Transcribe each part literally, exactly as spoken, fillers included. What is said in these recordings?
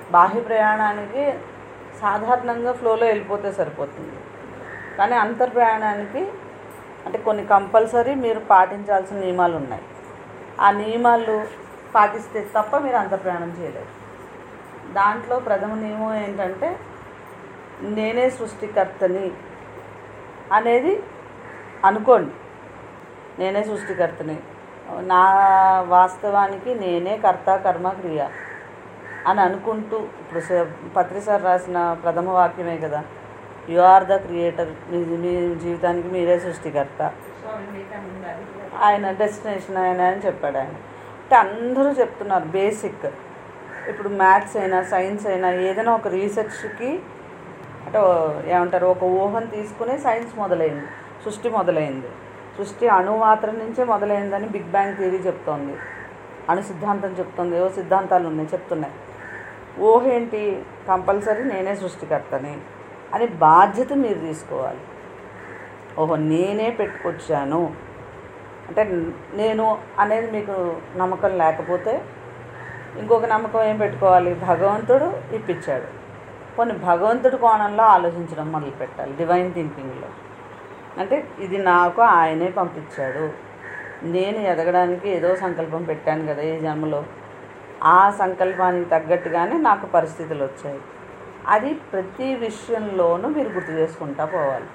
బాహ్య ప్రయాణానికి సాధారణంగా ఫ్లోలో వెళ్ళిపోతే సరిపోతుంది, కానీ అంతర్ ప్రయాణానికి అంటే కొన్ని కంపల్సరీ మీరు పాటించాల్సిన నియమాలు ఉన్నాయి. ఆ నియమాలు పాటిస్తే తప్ప మీరు అంతర్ ప్రయాణం చేయలేరు. దాంట్లో ప్రథమ నియమం ఏంటంటే నేనే సృష్టికర్తని అనేది అనుకోండి. నేనే సృష్టికర్తని, నా వాస్తవానికి నేనే కర్త కర్మ క్రియ అని అనుకుంటూ, ఇప్పుడు పత్రి సార్ రాసిన ప్రథమ వాక్యమే కదా, యు ఆర్ ద క్రియేటర్, మీ మీ జీవితానికి మీరే సృష్టికర్త, ఆయన డెస్టినేషన్ ఆయన అని చెప్పాడు ఆయన. అంటే అందరూ చెప్తున్నారు బేసిక్. ఇప్పుడు మ్యాథ్స్ అయినా సైన్స్ అయినా ఏదైనా ఒక రీసెర్చ్కి అంటే ఏమంటారు, ఒక ఊహను తీసుకునే సైన్స్ మొదలైంది, సృష్టి మొదలైంది. సృష్టి అణుమాత్రం నుంచే మొదలైందని బిగ్ బ్యాంగ్ థియరీ చెప్తోంది, అణు సిద్ధాంతం చెప్తుంది, ఏవో సిద్ధాంతాలు ఉన్నాయి చెప్తున్నాయి. ఊహ ఏంటి, కంపల్సరీ నేనే సృష్టికర్తని అని బాధ్యత మీరు తీసుకోవాలి. ఓహో నేనే పెట్టుకొచ్చాను అంటే నేను అనేది మీకు నమ్మకం లేకపోతే ఇంకొక నమ్మకం ఏం పెట్టుకోవాలి, భగవంతుడు ఇప్పించాడు. కొన్ని భగవంతుడి కోణంలో ఆలోచించడం మొదలు పెట్టాలి డివైన్ థింకింగ్లో. అంటే ఇది నాకు ఆయనే పంపించాడు, నేను ఎదగడానికి ఏదో సంకల్పం పెట్టాను కదా ఈ జన్మలో, ఆ సంకల్పానికి తగ్గట్టుగానే నాకు పరిస్థితులు వచ్చాయి. అది ప్రతి విషయంలోనూ మీరు గుర్తు చేసుకుంటా పోవాలి.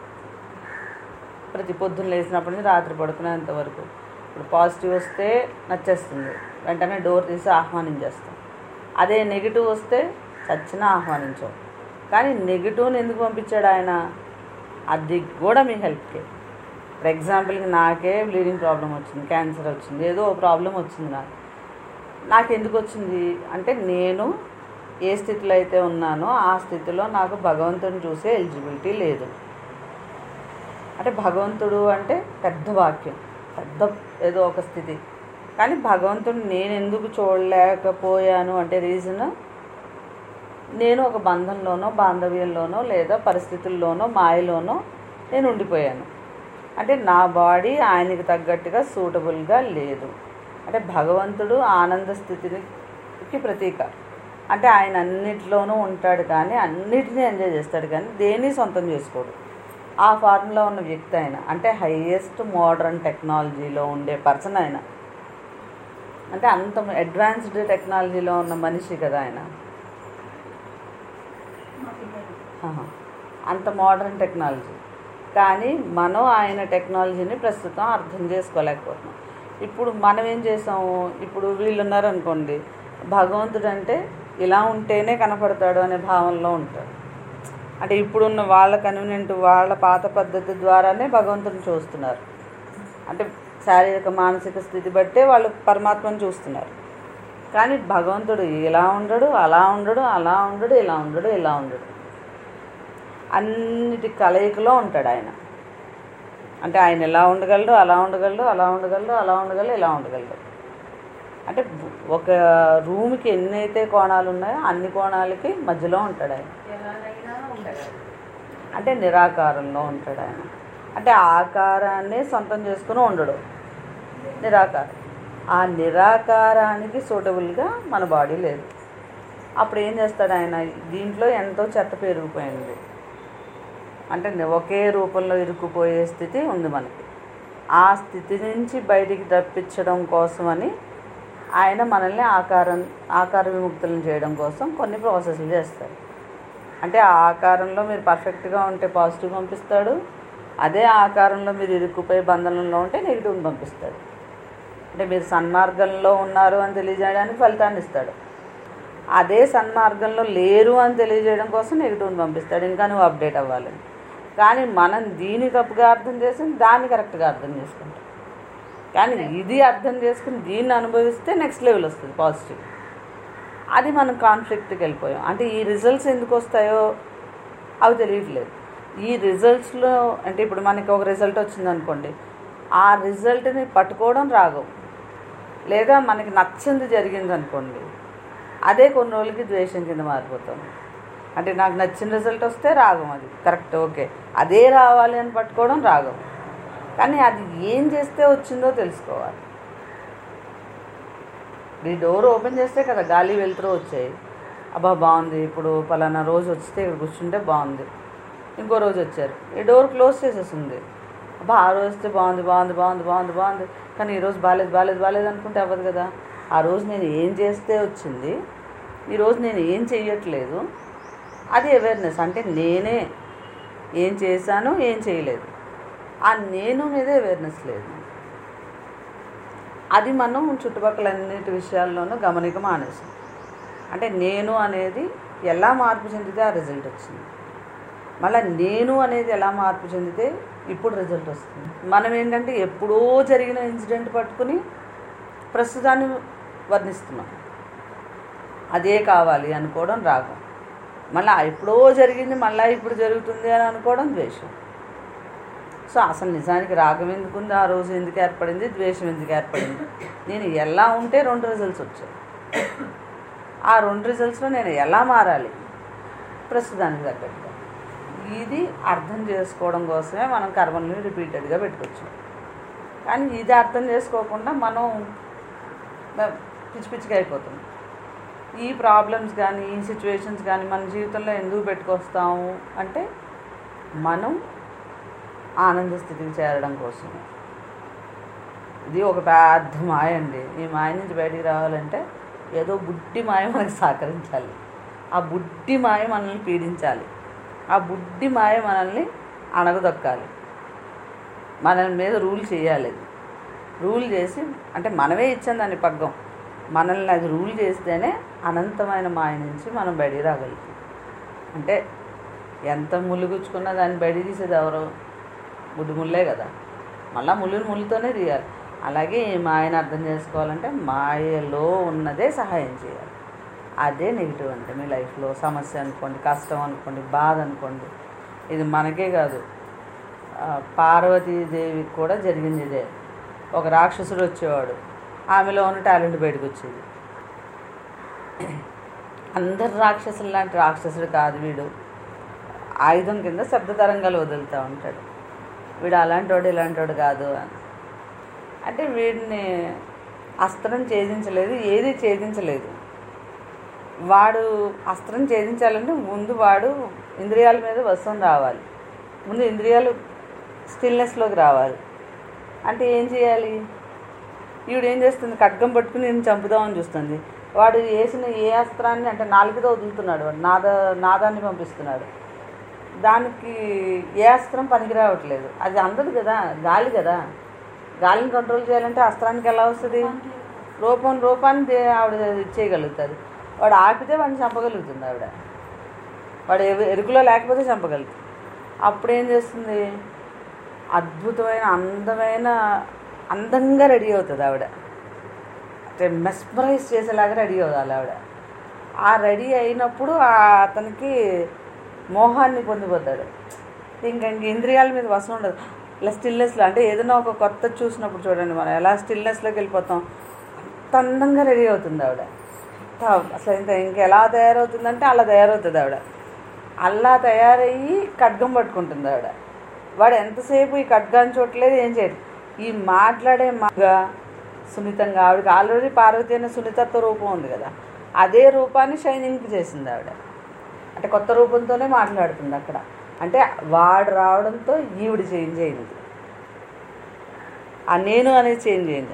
ప్రతి పొద్దున్న లేచినప్పటి నుంచి రాత్రి పడుకునేంత వరకు. ఇప్పుడు పాజిటివ్ వస్తే నచ్చేస్తుంది, వెంటనే డోర్ తీసి ఆహ్వానించేస్తాం. అదే నెగిటివ్ వస్తే చచ్చినా ఆహ్వానించాం. కానీ నెగిటివ్ని ఎందుకు పంపించాడు ఆయన, అది కూడా మీ హెల్ప్కే. ఫర్ ఎగ్జాంపుల్కి నాకే బ్లీడింగ్ ప్రాబ్లం వచ్చింది, క్యాన్సర్ వచ్చింది, ఏదో ప్రాబ్లం వచ్చింది నాకు. నాకు ఎందుకు వచ్చింది అంటే నేను ఏ స్థితిలో అయితే ఉన్నానో ఆ స్థితిలో నాకు భగవంతుడిని చూసే ఎలిజిబిలిటీ లేదు. అంటే భగవంతుడు అంటే పెద్ద వాక్యం, పెద్ద ఏదో ఒక స్థితి. కానీ భగవంతుడిని నేను ఎందుకు చూడలేకపోయాను అంటే రీజన్, నేను ఒక బంధంలోనో బాంధవ్యంలోనో లేదా పరిస్థితుల్లోనో మాయలోనో నేను ఉండిపోయాను. అంటే నా బాడీ ఆయనకి తగ్గట్టుగా సూటబుల్గా లేదు. అంటే భగవంతుడు ఆనంద స్థితికి ప్రతీక. అంటే ఆయన అన్నిటిలోనూ ఉంటాడు కానీ అన్నిటినీ ఎంజాయ్ చేస్తాడు కానీ దేన్ని సొంతం చేసుకోడు. ఆ ఫార్ములా ఉన్న వ్యక్తి ఆయన. అంటే హైయెస్ట్ మోడర్న్ టెక్నాలజీలో ఉండే పర్సన్ ఆయన. అంటే అంత అడ్వాన్స్డ్ టెక్నాలజీలో ఉన్న మనిషి కదా ఆయన. అంత మోడర్న్ టెక్నాలజీ. కానీ మనం ఆయన టెక్నాలజీని ప్రస్తుతం అర్థం చేసుకోలేకపోతున్నాం. ఇప్పుడు మనం ఏం చేసాము, ఇప్పుడు వీళ్ళు ఉన్నారనుకోండి, భగవంతుడు అంటే ఇలా ఉంటేనే కనపడతాడు అనే భావనలో ఉంటాడు. అంటే ఇప్పుడున్న వాళ్ళ కన్వీనియంట్ వాళ్ళ పాత పద్ధతి ద్వారానే భగవంతుడిని చూస్తున్నారు. అంటే శారీరక మానసిక స్థితి బట్టే వాళ్ళు పరమాత్మను చూస్తున్నారు. కానీ భగవంతుడు ఇలా ఉండడు, అలా ఉండడు, అలా ఉండడు, ఇలా ఉండడు, ఇలా ఉండడు, అన్నిటి కలయికలో ఉంటాడు ఆయన. అంటే ఆయన ఎలా ఉండగలడు, అలా ఉండగలడు, అలా ఉండగలడు, అలా ఉండగలడు, ఇలా ఉండగలడు. అంటే ఒక రూమ్కి ఎన్నైతే కోణాలు ఉన్నాయో అన్ని కోణాలకి మధ్యలో ఉంటాడు ఆయన. అంటే నిరాకారంలో ఉంటాడు ఆయన. అంటే ఆకారాన్ని సొంతం చేసుకుని ఉండడు, నిరాకారం. ఆ నిరాకారానికి సూటబుల్గా మన బాడీ లేదు. అప్పుడు ఏం చేస్తాడు ఆయన, దీంట్లో ఎంతో చెత్త పెరిగిపోయింది. అంటే ఒకే రూపంలో ఇరుక్కుపోయే స్థితి ఉంది మనకి. ఆ స్థితి నుంచి బయటికి తప్పించడం కోసమని ఆయన మనల్ని ఆకారం ఆకార విముక్తులను చేయడం కోసం కొన్ని ప్రాసెస్లు చేస్తారు. అంటే ఆ ఆకారంలో మీరు పర్ఫెక్ట్గా ఉంటే పాజిటివ్ పంపిస్తాడు, అదే ఆకారంలో మీరు ఇరుక్కుపోయే బంధనంలో ఉంటే నెగిటివ్ని పంపిస్తాడు. అంటే మీరు సన్మార్గంలో ఉన్నారు అని తెలియజేయడానికి ఫలితాన్ని ఇస్తాడు, అదే సన్మార్గంలో లేరు అని తెలియజేయడం కోసం నెగిటివ్ని పంపిస్తాడు, ఇంకా నువ్వు అప్డేట్ అవ్వాలని. కానీ మనం దీన్ని తప్పుగా అర్థం చేసి దాన్ని కరెక్ట్గా అర్థం చేసుకుంటాం. కానీ ఇది అర్థం చేసుకుని దీన్ని అనుభవిస్తే నెక్స్ట్ లెవెల్ వస్తుంది పాజిటివ్. అది మనం కాన్ఫ్లిక్ట్కి వెళ్ళిపోయాం. అంటే ఈ రిజల్ట్స్ ఎందుకు వస్తాయో అవి తెలియట్లేదు. ఈ రిజల్ట్స్లో అంటే ఇప్పుడు మనకి ఒక రిజల్ట్ వచ్చిందనుకోండి, ఆ రిజల్ట్ని పట్టుకోవడం రాగం. లేదా మనకి నచ్చింది జరిగింది అనుకోండి, అదే కొన్ని రోజులకి ద్వేషం కింద మారిపోతాం. అంటే నాకు నచ్చిన రిజల్ట్ వస్తే రాగం, అది కరెక్ట్, ఓకే, అదే రావాలి అని పట్టుకోవడం రాగం. కానీ అది ఏం చేస్తే వచ్చిందో తెలుసుకోవాలి. ఈ డోర్ ఓపెన్ చేస్తే కదా గాలి వెలుతురు వచ్చాయి. అబ్బా బాగుంది, ఇప్పుడు పలానా రోజు వస్తే ఇక్కడ కూర్చుంటే బాగుంది. ఇంకో రోజు వచ్చారు, ఈ డోర్ క్లోజ్ చేసేసింది. అబ్బా ఆ రోజు వస్తే బాగుంది బాగుంది బాగుంది బాగుంది బాగుంది కానీ ఈరోజు బాగాలేదు బాగాలేదు బాగాలేదు అనుకుంటే అవ్వదు కదా. ఆ రోజు నేను ఏం చేస్తే వచ్చింది, ఈరోజు నేను ఏం చెయ్యట్లేదు, అది అవేర్నెస్. అంటే నేనే ఏం చేశాను ఏం చేయలేదు, ఆ నేను మీదే అవేర్నెస్ లేదు. అది మనం చుట్టుపక్కల అన్నిటి విషయాల్లోనూ గమనిక మానేసాం. అంటే నేను అనేది ఎలా మార్పు చెందితే ఆ రిజల్ట్ వచ్చింది, మళ్ళీ నేను అనేది ఎలా మార్పు చెందితే ఇప్పుడు రిజల్ట్ వస్తుంది. మనం ఏంటంటే ఎప్పుడో జరిగిన ఇన్సిడెంట్ పట్టుకుని ప్రస్తుతాన్ని వర్ణిస్తున్నాం, అదే కావాలి అనుకోవడం రాగం. మళ్ళీ ఎప్పుడో జరిగింది మళ్ళీ ఇప్పుడు జరుగుతుంది అని అనుకోవడం ద్వేషం. సో అసలు నిజానికి రాగం ఎందుకుంది, ఆ రోజు ఎందుకు ఏర్పడింది, ద్వేషం ఎందుకు ఏర్పడింది, నేను ఎలా ఉంటే రెండు రిజల్ట్స్ వచ్చాయి, ఆ రెండు రిజల్ట్స్లో నేను ఎలా మారాలి ప్రస్తుతానికి తగ్గట్టుగా. ఇది అర్థం చేసుకోవడం కోసమే మనం కర్మల్ని రిపీటెడ్గా పెట్టుకొచ్చాం. కానీ ఇది అర్థం చేసుకోకుండా మనం పిచ్చి పిచ్చిగా అయిపోతున్నాం. ఈ ప్రాబ్లమ్స్ కానీ ఈ సిచ్యువేషన్స్ కానీ మన జీవితంలో ఎందుకు పెట్టుకొస్తాము అంటే మనం ఆనంద స్థితికి చేరడం కోసం. ఇది ఒక పెద్ద మాయ అండి. ఈ మాయ నుంచి బయటికి రావాలంటే ఏదో బుడ్డి మాయ మనకి సహకరించాలి, ఆ బుడ్డి మాయ మనల్ని పీడించాలి, ఆ బుడ్డి మాయ మనల్ని అణగదొక్కాలి, మన మీద రూల్ చేయాలి. రూల్ చేసి అంటే మనమే ఇచ్చాం దాన్ని పగ్గం, మనల్ని అది రూల్ చేస్తేనే అనంతమైన మాయ నుంచి మనం బయటికి రాగలుగుతాం. అంటే ఎంత ముళ్ళుగుచ్చుకున్నా దాన్ని బయటికి తీసేది ఎవరు, ముడ్డు ముళ్ళే కదా, మళ్ళీ ముళ్ళుని ముళ్ళుతోనే తీయాలి. అలాగే ఈ మాయను అర్థం చేసుకోవాలంటే మాయలో ఉన్నదే సహాయం చేయాలి. అదే నెగిటివ్ అంటే మీ లైఫ్లో సమస్య అనుకోండి, కష్టం అనుకోండి, బాధ అనుకోండి. ఇది మనకే కాదు, పార్వతీదేవికి కూడా జరిగింది ఇదే. ఒక రాక్షసుడు వచ్చేవాడు, ఆమెలో ఉన్న టాలెంట్ బయటకు వచ్చేది. అందరు రాక్షసులు లాంటి రాక్షసుడు కాదు వీడు, ఆయుధం కింద శబ్ద తరంగాలు వదులుతూ ఉంటాడు. వీడు అలాంటి వాడు ఇలాంటి వాడు కాదు అని. అంటే వీడిని అస్త్రం ఛేదించలేదు, ఏది ఛేదించలేదు. వాడు అస్త్రం ఛేదించాలంటే ముందు వాడు ఇంద్రియాల మీద వశం రావాలి, ముందు ఇంద్రియాలు స్టిల్నెస్లోకి రావాలి. అంటే ఏం చేయాలి, ఈవిడ ఏం చేస్తుంది, ఖడ్గం పట్టుకుని నేను చంపుదామని చూస్తుంది. వాడు వేసిన ఏ అస్త్రాన్ని అంటే నాలుగుతో వదులుతున్నాడు, వాడు నాద నాదాన్ని పంపిస్తున్నాడు. దానికి ఏ అస్త్రం పనికి రావట్లేదు, అది అందదు కదా, గాలి కదా. గాలిని కంట్రోల్ చేయాలంటే అస్త్రానికి ఎలా వస్తుంది, రూపం రూపాన్ని ఆవిడ చేయగలుగుతుంది. వాడు ఆపితే వాడిని చంపగలుగుతుంది ఆవిడ, వాడు ఎరుకులో లేకపోతే చంపగలుగుతుంది. అప్పుడేం చేస్తుంది, అద్భుతమైన అందమైన అందంగా రెడీ అవుతుంది ఆవిడ, అంటే మెస్మరైజ్ చేసేలాగా రెడీ అవుతాలి ఆవిడ. ఆ రెడీ అయినప్పుడు అతనికి మోహాన్ని పొందిపోతాడు. ఇంకా ఇంక ఇంద్రియాల మీద వశం ఉండదు. ఇలా స్టిల్నెస్లో అంటే ఏదైనా ఒక కొత్త చూసినప్పుడు చూడండి, మనం ఎలా స్టిల్నెస్లోకి వెళ్ళిపోతాం, అంత అందంగా రెడీ అవుతుంది ఆవిడ. అసలు ఇంత ఇంకెలా తయారవుతుందంటే అలా తయారవుతుంది ఆవిడ. అలా తయారయ్యి ఖడ్గం పట్టుకుంటుంది ఆవిడ. వాడు ఎంతసేపు ఈ ఖడ్గాన్ని చూడలేదు, ఏం చేయడు. ఈ మాట్లాడే మాగా సున్నితంగా, ఆవిడకి ఆల్రెడీ పార్వతి అనే సున్నితత్వ రూపం ఉంది కదా, అదే రూపాన్ని షైనింగ్ చేసింది ఆవిడ. అంటే కొత్త రూపంతోనే మాట్లాడుతుంది అక్కడ. అంటే వాడు రావడంతో ఈవిడ చేంజ్ అయింది, ఆ నేను అనేది చేంజ్ అయింది.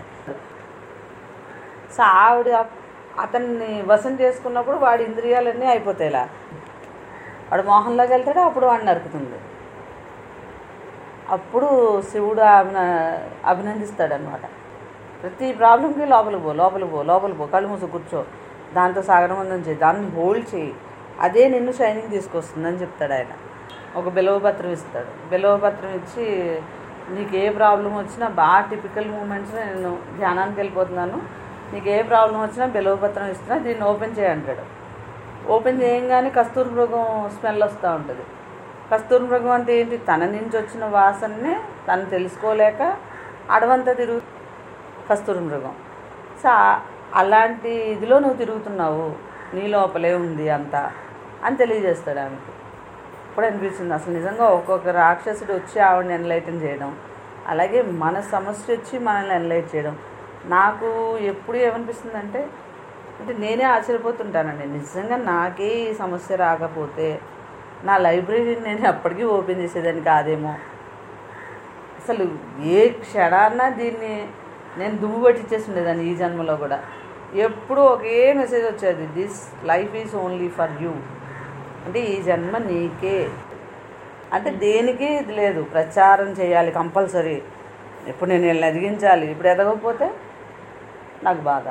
సో ఆవిడ అతన్ని వశం చేసుకున్నప్పుడు వాడి ఇంద్రియాలన్నీ అయిపోతాయి. ఇలా వాడు మోహంలోకి వెళ్తాడు, అప్పుడు వాడిని నరుకుతుంది. అప్పుడు శివుడు అభిన అభినందిస్తాడనమాట. ప్రతి ప్రాబ్లంకి లోపల పో లోపల పో లోపల పో కళ్ళు మూసు కూర్చో, దాంతో సాగరమందం చేయి, దాన్ని హోల్డ్ చేయి, అదే నిన్ను షైనింగ్ తీసుకొస్తుందని చెప్తాడు ఆయన. ఒక బిలవపత్రం ఇస్తాడు. బిలవపత్రం ఇచ్చి నీకు ఏ ప్రాబ్లం వచ్చినా, బాగా టిపికల్ మూమెంట్స్ నేను ధ్యానానికి వెళ్ళిపోతున్నాను, నీకు ఏ ప్రాబ్లం వచ్చినా బిలవపత్రం ఇస్తున్నా, దీన్ని ఓపెన్ చేయంటాడు. ఓపెన్ చేయంగానే కస్తూరి మృగం స్మెల్ వస్తూ ఉంటుంది. కస్తూరి మృగం అంటే ఏంటి, తన నుంచి వచ్చిన వాసననే తను తెలుసుకోలేక అడవంతా తిరుగు కస్తూరి మృగం. సో అలాంటి ఇదిలో నువ్వు తిరుగుతున్నావు, నీ లోపలే ఉంది అంతా అని తెలియజేస్తాడు ఆమెకు. ఇప్పుడు అనిపిస్తుంది అసలు నిజంగా ఒక్కొక్క రాక్షసుడు వచ్చి ఆవిడని ఎన్లైటన్ చేయడం, అలాగే మన సమస్య వచ్చి మనల్ని ఎన్లైట్ చేయడం. నాకు ఎప్పుడు ఏమనిపిస్తుందంటే అంటే నేనే ఆశ్చర్యపోతుంటానండి, నిజంగా నాకే ఈ సమస్య రాకపోతే నా లైబ్రరీని నేను ఎప్పటికీ ఓపెన్ చేసేదాన్ని కాదేమో, అసలు ఏ క్షణాన్న దీన్ని నేను దుమ్ము పట్టించేసి ఉండేదాన్ని ఈ జన్మలో కూడా. ఎప్పుడూ ఒకే మెసేజ్ వచ్చేది, this life is only for you, అంటే ఈ జన్మ నీకే. అంటే దేనికి ఇది లేదు, ప్రచారం చేయాలి కంపల్సరీ, ఇప్పుడు నేను వీళ్ళని ఎదిగించాలి, ఇప్పుడు ఎదగకపోతే నాకు బాధ.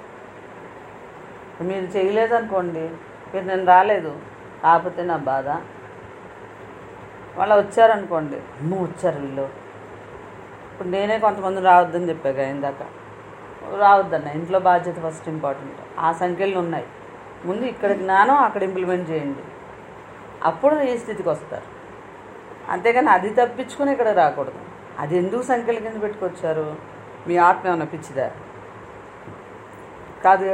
మీరు చేయలేదనుకోండి, మీరు నేను రాలేదు కాకపోతే నా బాధ. వాళ్ళు వచ్చారనుకోండి, అమ్మో వచ్చారు వీళ్ళు, ఇప్పుడు నేనే కొంతమంది రావద్దని చెప్పాక ఇందాక, రావద్దన్న, ఇంట్లో బాధ్యత ఫస్ట్ ఇంపార్టెంట్. ఆ సంఖ్యలు ఉన్నాయి, ముందు ఇక్కడ జ్ఞానం అక్కడ ఇంప్లిమెంట్ చేయండి, అప్పుడు ఈ స్థితికి వస్తారు. అంతేగాని అది తప్పించుకొని ఇక్కడ రాకూడదు. అది ఎందుకు సంఖ్యల కింద పెట్టుకొచ్చారు, మీ ఆత్మ ఏమన్నా పిచ్చిదా కాదు.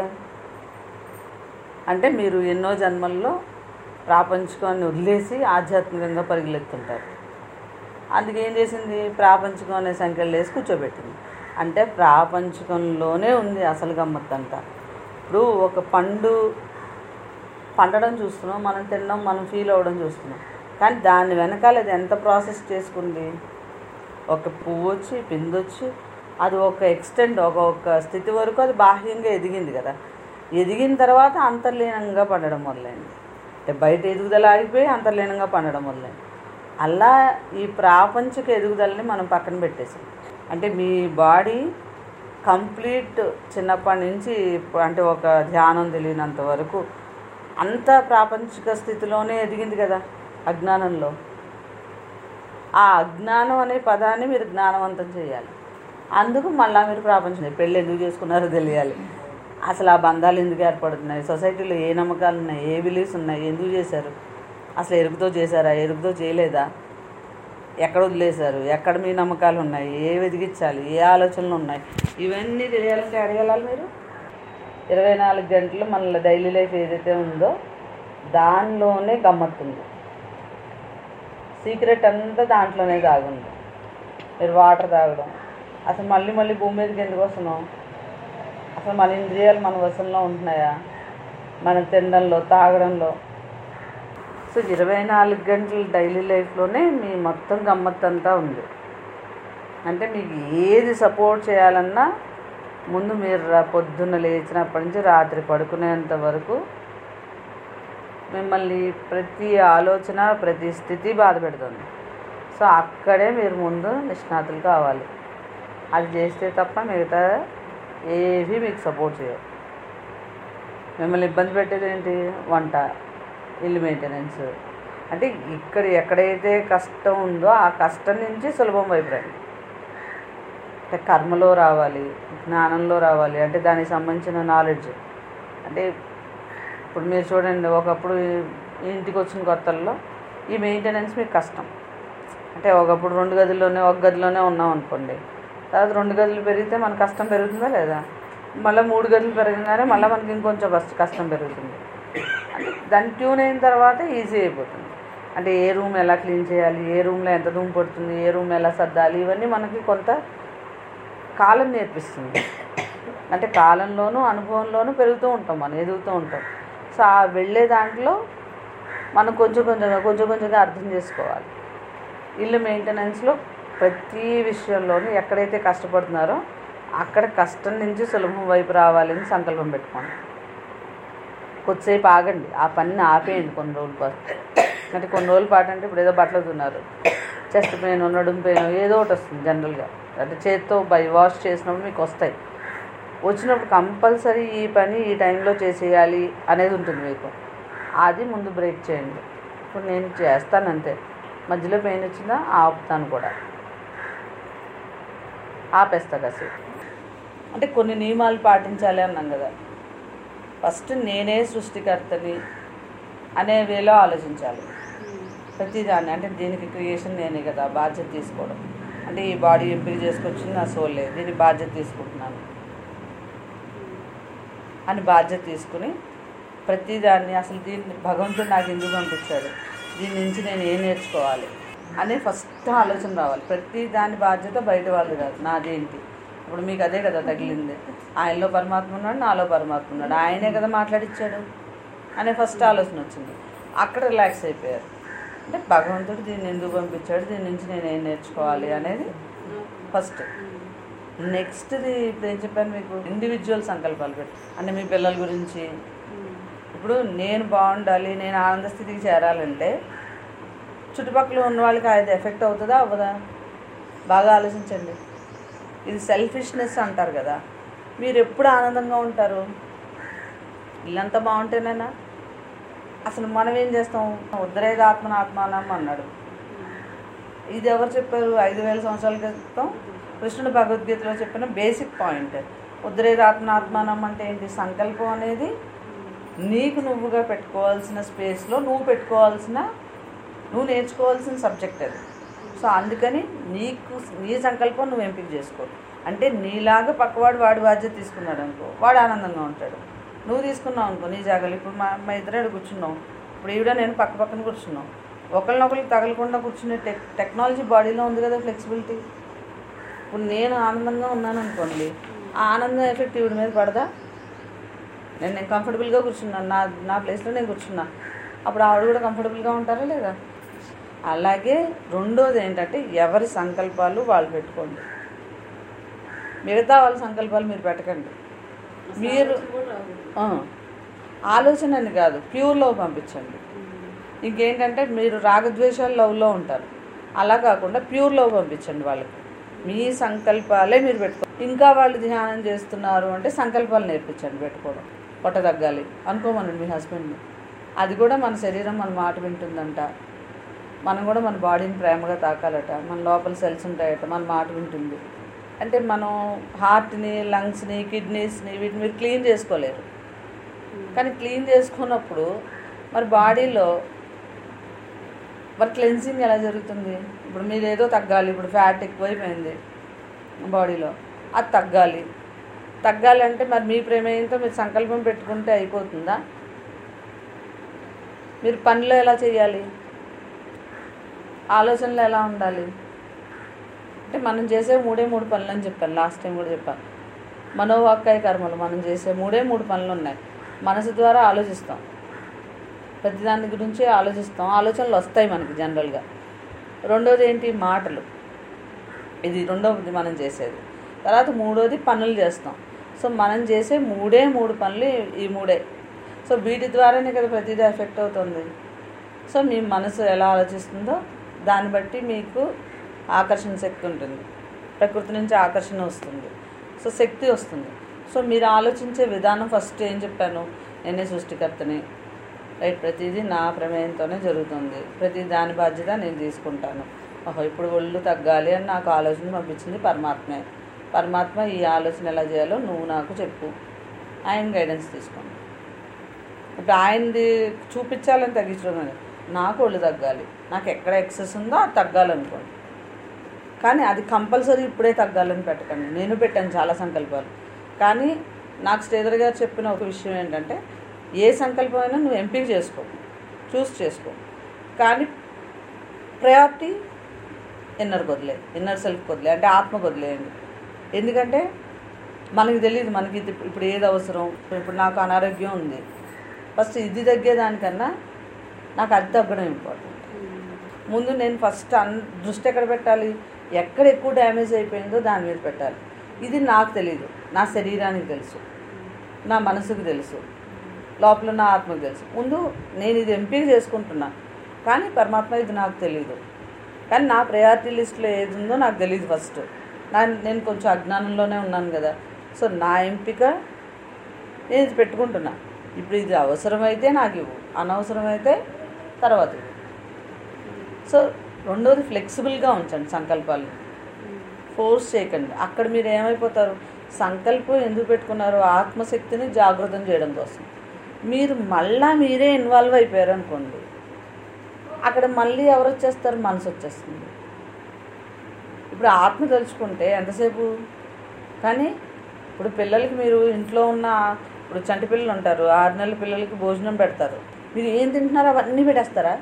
అంటే మీరు ఎన్నో జన్మల్లో ప్రాపంచికాన్ని వదిలేసి ఆధ్యాత్మికంగా పరిగెత్తుంటారు. అందుకేం చేసింది, ప్రాపంచికం అనే సంఖ్యలు వేసి కూర్చోబెట్టింది. అంటే ప్రాపంచికంలోనే ఉంది అసలు గమ్మత్తంతా. ఇప్పుడు ఒక పండు పండడం చూస్తున్నాం, మనం తినడం, మనం ఫీల్ అవ్వడం చూస్తున్నాం, కానీ దాని వెనకాల అది ఎంత ప్రాసెస్ చేసుకుంది. ఒక పువ్వు వచ్చి పిందొచ్చి అది ఒక ఎక్స్టెంట్, ఒక ఒక స్థితి వరకు అది బాహ్యంగా ఎదిగింది కదా, ఎదిగిన తర్వాత అంతర్లీనంగా పండడం మొదలైంది. అంటే బయట ఎదుగుదల ఆగిపోయి అంతర్లీనంగా పండడం మొదలైంది. అలా ఈ ప్రాపంచిక ఎదుగుదలని మనం పక్కన పెట్టేసాం. అంటే మీ బాడీ కంప్లీట్ చిన్నప్పటి నుంచి అంటే ఒక ధ్యానం తెలియనంత వరకు అంతా ప్రాపంచిక స్థితిలోనే ఎదిగింది కదా అజ్ఞానంలో. ఆ అజ్ఞానం అనే పదాన్ని మీరు జ్ఞానవంతం చేయాలి. అందుకు మళ్ళీ మీరు ప్రాపంచం, పెళ్ళి ఎందుకు చేసుకున్నారో తెలియాలి, అసలు ఆ బంధాలు ఎందుకు ఏర్పడుతున్నాయి, సొసైటీలో ఏ నమ్మకాలు ఉన్నాయి, ఏ బిలీఫ్స్ ఉన్నాయి, ఎందుకు చేశారు, అసలు ఎరుకుతో చేశారా, ఎరుకుతో చేయలేదా, ఎక్కడ వదిలేశారు, ఎక్కడ మీ నమ్మకాలు ఉన్నాయి, ఏ వెతికించాలి, ఏ ఆలోచనలు ఉన్నాయి, ఇవన్నీ తెలియాలంటే అడగాలి మీరు. ఇరవై నాలుగు గంటలు మన డైలీ లైఫ్ ఏదైతే ఉందో దానిలోనే గమ్మత్తుంది, సీక్రెట్ అంతా దాంట్లోనే దాగుంది. మీరు వాటర్ తాగడం, అసలు మళ్ళీ మళ్ళీ భూమి మీదకి ఎందుకు వస్తున్నాం, అసలు మన ఇంద్రియాలు మన వశంలో ఉంటున్నాయా, మనం తినడంలో తాగడంలో. సో ఇరవై నాలుగు గంటల డైలీ లైఫ్లోనే మీ మొత్తం గమ్మత్తంతా ఉంది. అంటే మీకు ఏది సపోర్ట్ చేయాలన్నా ముందు మీరు పొద్దున్న లేచినప్పటి నుంచి రాత్రి పడుకునేంత వరకు మిమ్మల్ని ప్రతి ఆలోచన ప్రతి స్థితి బాధ పెడుతుంది. సో అక్కడే మీరు ముందు నిష్ణాతులు కావాలి. అది చేస్తే తప్ప మిగతా ఏవి మీకు సపోర్ట్ చేయవు. మిమ్మల్ని ఇబ్బంది పెట్టేది ఏంటి, వంట, ఇల్లు మెయింటెనెన్స్. అంటే ఇక్కడ ఎక్కడైతే కష్టం ఉందో ఆ కష్టం నుంచి సులభం వైపు రండి. అంటే కర్మలో రావాలి, జ్ఞానంలో రావాలి, అంటే దానికి సంబంధించిన నాలెడ్జ్. అంటే ఇప్పుడు మీరు చూడండి, ఒకప్పుడు ఇంటికి వచ్చిన కొత్తల్లో ఈ మెయింటెనెన్స్ మీకు కష్టం. అంటే ఒకప్పుడు రెండు గదుల్లోనే ఒక గదిలోనే ఉన్నాం అనుకోండి, తర్వాత రెండు గదులు పెరిగితే మన కష్టం పెరుగుతుందా లేదా, మళ్ళీ మూడు గదులు పెరగగానే మళ్ళీ మనకి ఇంకొంచెం ఫస్ట్ కష్టం పెరుగుతుంది. అంటే దాన్ని ట్యూన్ అయిన తర్వాత ఈజీ అయిపోతుంది. అంటే ఏ రూమ్ ఎలా క్లీన్ చేయాలి, ఏ రూమ్లో ఎంత దుమ్ము పడుతుంది, ఏ రూమ్ ఎలా సర్దాలి, ఇవన్నీ మనకి కొంత కాలం నేర్పిస్తుంది. అంటే కాలంలోనూ అనుభవంలోనూ పెరుగుతూ ఉంటాం, మనం ఎదుగుతూ ఉంటాం. సో ఆ వెళ్ళే దాంట్లో మనం కొంచెం కొంచెంగా కొంచెం కొంచెంగా అర్థం చేసుకోవాలి. ఇల్లు మెయింటెనెన్స్లో ప్రతి విషయంలోనూ ఎక్కడైతే కష్టపడుతున్నారో అక్కడ కష్టం నుంచి సులభం వైపు రావాలని సంకల్పం పెట్టుకోండి. కొద్దిసేపు ఆగండి, ఆ పనిని ఆపేయండి కొన్ని రోజుల పాటు. అంటే కొన్ని రోజుల పాటు అంటే ఇప్పుడు ఏదో బట్టలు ఉన్నారు, చెస్ట్ పెయిన్, నడుము పెయిన్, ఏదో ఒకటి వస్తుంది జనరల్గా. అంటే చేతితో బై వాష్ చేసినప్పుడు మీకు వస్తాయి. వచ్చినప్పుడు కంపల్సరీ ఈ పని ఈ టైంలో చేసేయాలి అనేది ఉంటుంది మీకు. అది ముందు బ్రేక్ చేయండి. ఇప్పుడు నేను చేస్తాను అంతే, మధ్యలో పెయిన్ వచ్చిందా ఆపుతాను కూడా, ఆపేస్తా కాసేపు. అంటే కొన్ని నియమాలు పాటించాలి అన్నాం కదా. ఫస్ట్ నేనే సృష్టికర్తని అనే వేలో ఆలోచించాలి ప్రతిదాన్ని. అంటే దీనికి క్రియేషన్ నేనే కదా, బాధ్యత తీసుకోవడం. అంటే ఈ బాడీ ఎంపిక చేసుకొచ్చింది నా సోలే, దీని బాధ్యత తీసుకుంటున్నాను అని బాధ్యత తీసుకుని ప్రతిదాన్ని అసలు దీన్ని భగవంతుడు నాకు ఎందుకు పంపించాడు, దీని నుంచి నేను ఏం నేర్చుకోవాలి అనే ఫస్ట్ ఆలోచన రావాలి. ప్రతి దాని బాధ్యత బయట వాళ్ళు కాదు, నాదేంటి, ఇప్పుడు మీకు అదే కదా తగిలింది. ఆయనలో పరమాత్మ ఉన్నాడు, నాలో పరమాత్మ ఉన్నాడు, ఆయనే కదా మాట్లాడిచ్చాడు అనే ఫస్ట్ ఆలోచన వచ్చింది. అక్కడ రిలాక్స్ అయిపోయారు. అంటే భగవంతుడు దీన్ని ఎందుకు పంపించాడు, దీని నుంచి నేను ఏం నేర్చుకోవాలి అనేది ఫస్ట్. నెక్స్ట్ది ఇప్పుడు ఏం చెప్పాను మీకు, ఇండివిజువల్ సంకల్పాలు పెట్టి, అంటే మీ పిల్లల గురించి. ఇప్పుడు నేను బాగుండాలి, నేను ఆనంద స్థితికి చేరాలంటే చుట్టుపక్కల ఉన్న వాళ్ళకి అది ఎఫెక్ట్ అవుతుందా అవ్వదా? బాగా ఆలోచించండి. ఇది సెల్ఫిష్నెస్ అంటారు కదా. మీరు ఎప్పుడు ఆనందంగా ఉంటారు? ఇల్లంతా బాగుంటేనేనా? అసలు మనం ఏం చేస్తాం? ఉద్ధరేద ఆత్మన ఆత్మానం అన్నాడు. ఇది ఎవరు చెప్పారు? ఐదు వేల సంవత్సరాల క్రితం కృష్ణుడు భగవద్గీతలో చెప్పిన బేసిక్ పాయింట్. ఉద్ధరేద ఆత్మన ఆత్మానం అంటే ఏంటి? సంకల్పం అనేది నీకు నువ్వుగా పెట్టుకోవాల్సిన స్పేస్లో నువ్వు పెట్టుకోవాల్సిన, నువ్వు నేర్చుకోవాల్సిన సబ్జెక్ట్ అది. సో అందుకని నీకు నీ సంకల్పం నువ్వు ఎంపిక చేసుకో. అంటే నీలాగా పక్కవాడు వాడి బాధ్యత తీసుకున్నాడు అనుకో, వాడు ఆనందంగా ఉంటాడు. నువ్వు తీసుకున్నావు అనుకో నీ జాగాలు. ఇప్పుడు మా మా ఇద్దరు కూర్చున్నాం, ఇప్పుడు ఈవిడ నేను పక్క పక్కన కూర్చున్నాం. ఒకరినొకరికి తగలకుండా కూర్చునే టెక్ టెక్నాలజీ బాడీలో ఉంది కదా, ఫ్లెక్సిబిలిటీ. ఇప్పుడు నేను ఆనందంగా ఉన్నాను అనుకోండి, ఆ ఆనందం ఎఫెక్ట్ ఈవిడ మీద పడదా? నేను నేను కంఫర్టబుల్గా కూర్చున్నాను, నా నా ప్లేస్లో నేను కూర్చున్నా, అప్పుడు ఆవిడ కూడా కంఫర్టబుల్గా ఉంటారా లేదా? అలాగే రెండోది ఏంటంటే ఎవరి సంకల్పాలు వాళ్ళు పెట్టుకోండి. మిగతా వాళ్ళ సంకల్పాలు మీరు పెట్టకండి. మీరు ఆలోచన అని కాదు, ప్యూర్ లవ్ పంపించండి. ఇంకేంటంటే మీరు రాగద్వేషాలు లవ్లో ఉంటారు, అలా కాకుండా ప్యూర్ లవ్ పంపించండి వాళ్ళకి. మీ సంకల్పాలే మీరు పెట్టుకో. ఇంకా వాళ్ళు ధ్యానం చేస్తున్నారు అంటే సంకల్పాలు నేర్పించండి పెట్టుకోవడం. పొట్ట తగ్గాలి అనుకోమనండి మీ హస్బెండ్ని. అది కూడా మన శరీరం మన మాట వింటుందంట, మనం కూడా మన బాడీని ప్రేమగా తాకాలట, మన లోపల సెల్స్ ఉంటాయట, మన మాట వింటుంది. అంటే మనం హార్ట్ని, లంగ్స్ని, కిడ్నీస్ని వీటిని మీరు క్లీన్ చేసుకోలేరు. కానీ క్లీన్ చేసుకున్నప్పుడు మరి బాడీలో మరి క్లెన్సింగ్ ఎలా జరుగుతుంది? ఇప్పుడు మీరు ఏదో తగ్గాలి, ఇప్పుడు ఫ్యాట్ ఎక్కువైపోయింది బాడీలో, అది తగ్గాలి. తగ్గాలంటే మరి మీ ప్రమేయంతో మీరు సంకల్పం పెట్టుకుంటే అయిపోతుందా? మీరు పనిలో ఎలా చేయాలి? ఆలోచనలు ఎలా ఉండాలి? అంటే మనం చేసే మూడే మూడు పనులు అని చెప్పాను, లాస్ట్ టైం కూడా చెప్పాను. మనోవాక్కాయ కర్మలు, మనం చేసే మూడే మూడు పనులు ఉన్నాయి. మనసు ద్వారా ఆలోచిస్తాం, ప్రతిదాని గురించి ఆలోచిస్తాం, ఆలోచనలు వస్తాయి మనకి జనరల్గా. రెండోది ఏంటి? మాటలు. ఇది రెండవది మనం చేసేది. తర్వాత మూడోది పనులు చేస్తాం. సో మనం చేసే మూడే మూడు పనులు ఈ మూడే. సో వీటి ద్వారానే కదా ప్రతిదీ ఎఫెక్ట్ అవుతుంది. సో మీ మనసు ఎలా ఆలోచిస్తుందో దాన్ని బట్టి మీకు ఆకర్షణ శక్తి ఉంటుంది, ప్రకృతి నుంచి ఆకర్షణ వస్తుంది, సో శక్తి వస్తుంది. సో మీరు ఆలోచించే విధానం ఫస్ట్ ఏం చెప్పాను, నేనే సృష్టికర్తని, రైట్, ప్రతిదీ నా ప్రమేయంతోనే జరుగుతుంది, ప్రతి దాని బాధ్యత నేను తీసుకుంటాను. ఓహో ఇప్పుడు ఒళ్ళు తగ్గాలి అని నాకు ఆలోచన పంపించింది పరమాత్మే. పరమాత్మ ఈ ఆలోచన ఎలా చేయాలో నువ్వు నాకు చెప్పు, ఆయన గైడెన్స్ తీసుకోండి. ఇప్పుడు ఆయనది చూపించాలని తగ్గించడం కానీ, నాకు ఒళ్ళు తగ్గాలి, నాకు ఎక్కడ ఎక్సెస్ ఉందో అది తగ్గాలనుకోండి. కానీ అది కంపల్సరీ ఇప్పుడే తగ్గాలని పెట్టకండి. నేను పెట్టాను చాలా సంకల్పాలు, కానీ నాకు శ్రీధర్ గారు చెప్పిన ఒక విషయం ఏంటంటే, ఏ సంకల్పమైనా నువ్వు ఎంపిక చేసుకో, చూస్ చేసుకో, కానీ ప్రయారిటీ ఇన్నర్కి వదిలే, ఇన్నర్ సెల్ఫ్కి వదిలే, అంటే ఆత్మకు వదిలేయండి. ఎందుకంటే మనకి తెలియదు మనకి ఇది ఇప్పుడు ఏది అవసరం. ఇప్పుడు నాకు అనారోగ్యం ఉంది, ఫస్ట్ ఇది తగ్గేదానికన్నా నాకు అది తగ్గడం ఇంపార్టెంట్. ముందు నేను ఫస్ట్ అన్ దృష్టి ఎక్కడ పెట్టాలి, ఎక్కడ ఎక్కువ డ్యామేజ్ అయిపోయిందో దాని మీద పెట్టాలి. ఇది నాకు తెలియదు, నా శరీరానికి తెలుసు, నా మనసుకు తెలుసు, లోపల నా ఆత్మకు తెలుసు. ముందు నేను ఇది ఎంపిక చేసుకుంటున్నా, కానీ పరమాత్మ ఇది నాకు తెలియదు. కానీ నా ప్రయారిటీ లిస్ట్లో ఏది ఉందో నాకు తెలియదు ఫస్ట్. నా నేను కొంచెం అజ్ఞానంలోనే ఉన్నాను కదా. సో నా ఎంపిక నేను ఇది పెట్టుకుంటున్నా. ఇప్పుడు ఇది అవసరమైతే నాకు ఇవ్వు, అనవసరమైతే తర్వాత ఇవ్వు. సో రెండోది ఫ్లెక్సిబుల్గా ఉంచండి సంకల్పాలు, ఫోర్స్ చేయకండి. అక్కడ మీరు ఏమైపోతారు, సంకల్పం ఎందుకు పెట్టుకున్నారు, ఆత్మశక్తిని జాగృతం చేయడం కోసం. మీరు మళ్ళా మీరే ఇన్వాల్వ్ అయిపోయారు అనుకోండి, అక్కడ మళ్ళీ ఎవరు వచ్చేస్తారు, మనసు వచ్చేస్తుంది. ఇప్పుడు ఆత్మ తలుచుకుంటే ఎంతసేపు, కానీ ఇప్పుడు పిల్లలకి మీరు ఇంట్లో ఉన్న, ఇప్పుడు చంటి పిల్లలు ఉంటారు, ఆరు నెలల పిల్లలకి భోజనం పెడతారు, మీరు ఏం తింటున్నారో అవన్నీ పెట్టేస్తారా?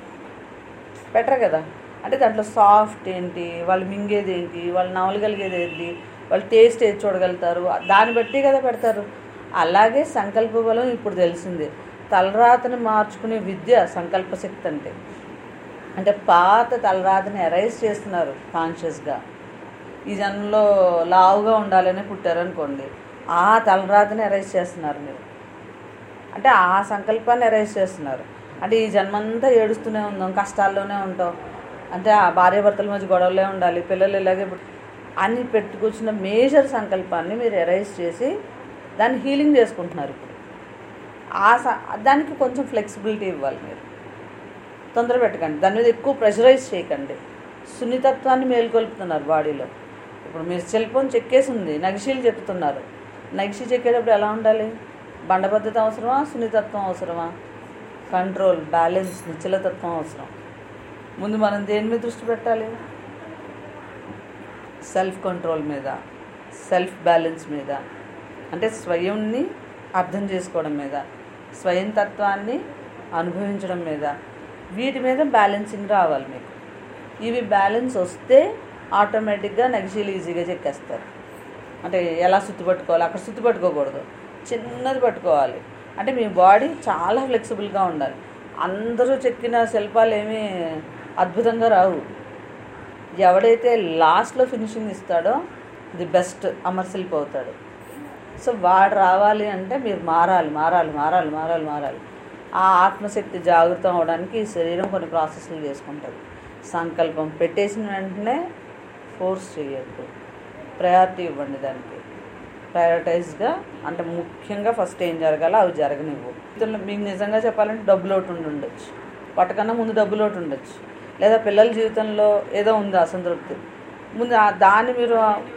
పెట్టరు కదా. అంటే దాంట్లో సాఫ్ట్ ఏంటి, వాళ్ళు మింగేది ఏంటి, వాళ్ళు నవలగలిగేది ఏంటి, వాళ్ళు టేస్ట్ ఏది చూడగలుగుతారు, దాన్ని బట్టి కదా పెడతారు. అలాగే సంకల్ప బలం ఇప్పుడు తెలిసింది. తలరాతని మార్చుకునే విద్య సంకల్ప శక్తి అంటే. అంటే పాత తలరాతని ఎరైజ్ చేస్తున్నారు కాన్షియస్గా. ఈ జన్మలో లావుగా ఉండాలని పుట్టారనుకోండి, ఆ తలరాతని ఎరైజ్ చేస్తున్నారు మీరు. అంటే ఆ సంకల్పాన్ని ఎరైజ్ చేస్తున్నారు. అంటే ఈ జన్మంతా ఏడుస్తూనే ఉందాం, కష్టాల్లోనే ఉంటాం, అంటే ఆ భార్యాభర్తల మధ్య గొడవలే ఉండాలి, పిల్లలు ఇలాగే అని పెట్టుకొచ్చిన మేజర్ సంకల్పాన్ని మీరు ఎరైజ్ చేసి దాన్ని హీలింగ్ చేసుకుంటున్నారు ఇప్పుడు. ఆ స దానికి కొంచెం ఫ్లెక్సిబిలిటీ ఇవ్వాలి మీరు. తొందర పెట్టకండి, దాని మీద ఎక్కువ ప్రెషరైజ్ చేయకండి. సున్నితత్వాన్ని మేల్కొల్పుతున్నారు బాడీలో. ఇప్పుడు మీరు సెల్ ఫోన్ చెక్కేసి ఉంది, నగిషీలు చెక్కుతున్నారు. నగిషి చెక్కేటప్పుడు ఎలా ఉండాలి? బండబద్ధత అవసరమా, సున్నితత్వం అవసరమా? కంట్రోల్, బ్యాలెన్స్, నిశ్చలతత్వం అవసరం. ముందు మనం దేని మీద దృష్టి పెట్టాలి? సెల్ఫ్ కంట్రోల్ మీద, సెల్ఫ్ బ్యాలెన్స్ మీద, అంటే స్వయంని అర్థం చేసుకోవడం మీద, స్వయం తత్వాన్ని అనుభవించడం మీద, వీటి మీద బ్యాలెన్సింగ్ రావాలి మీకు. ఇవి బ్యాలెన్స్ వస్తే ఆటోమేటిక్గా నగిషీలు ఈజీగా చెక్కేస్తారు. అంటే ఎలా సుత్తి పట్టుకోవాలి, అక్కడ సుత్తి పట్టుకోకూడదు, చిన్నది పట్టుకోవాలి. అంటే మీ బాడీ చాలా ఫ్లెక్సిబుల్గా ఉండాలి. అందరూ చెక్కిన శిల్పాలు ఏమీ అద్భుతంగా రావు. ఎవడైతే లాస్ట్లో ఫినిషింగ్ ఇస్తాడో ది బెస్ట్ అమరశిల్పి అవుతాడు. సో వాడు రావాలి అంటే మీరు మారాలి మారాలి మారాలి మారాలి మారాలి ఆ ఆత్మశక్తి జాగృతం అవడానికి ఈ శరీరం కొన్ని ప్రాసెస్లు చేసుకుంటుంది. సంకల్పం పెట్టేసిన వెంటనే ఫోర్స్ చేయొద్దు, ప్రయారిటీ ఇవ్వండి దానికి. ప్రయారిటైజ్గా, అంటే ముఖ్యంగా ఫస్ట్ ఏం జరగాలో అవి జరగనివ్వు. మీకు నిజంగా చెప్పాలంటే డబ్బు లోటు ఉండి ఉండొచ్చు, వాటికన్నా ముందు డబ్బు లోటు ఉండొచ్చు, లేదా పిల్లల జీవితంలో ఏదో ఉంది అసంతృప్తి, ముందు దాన్ని మీరు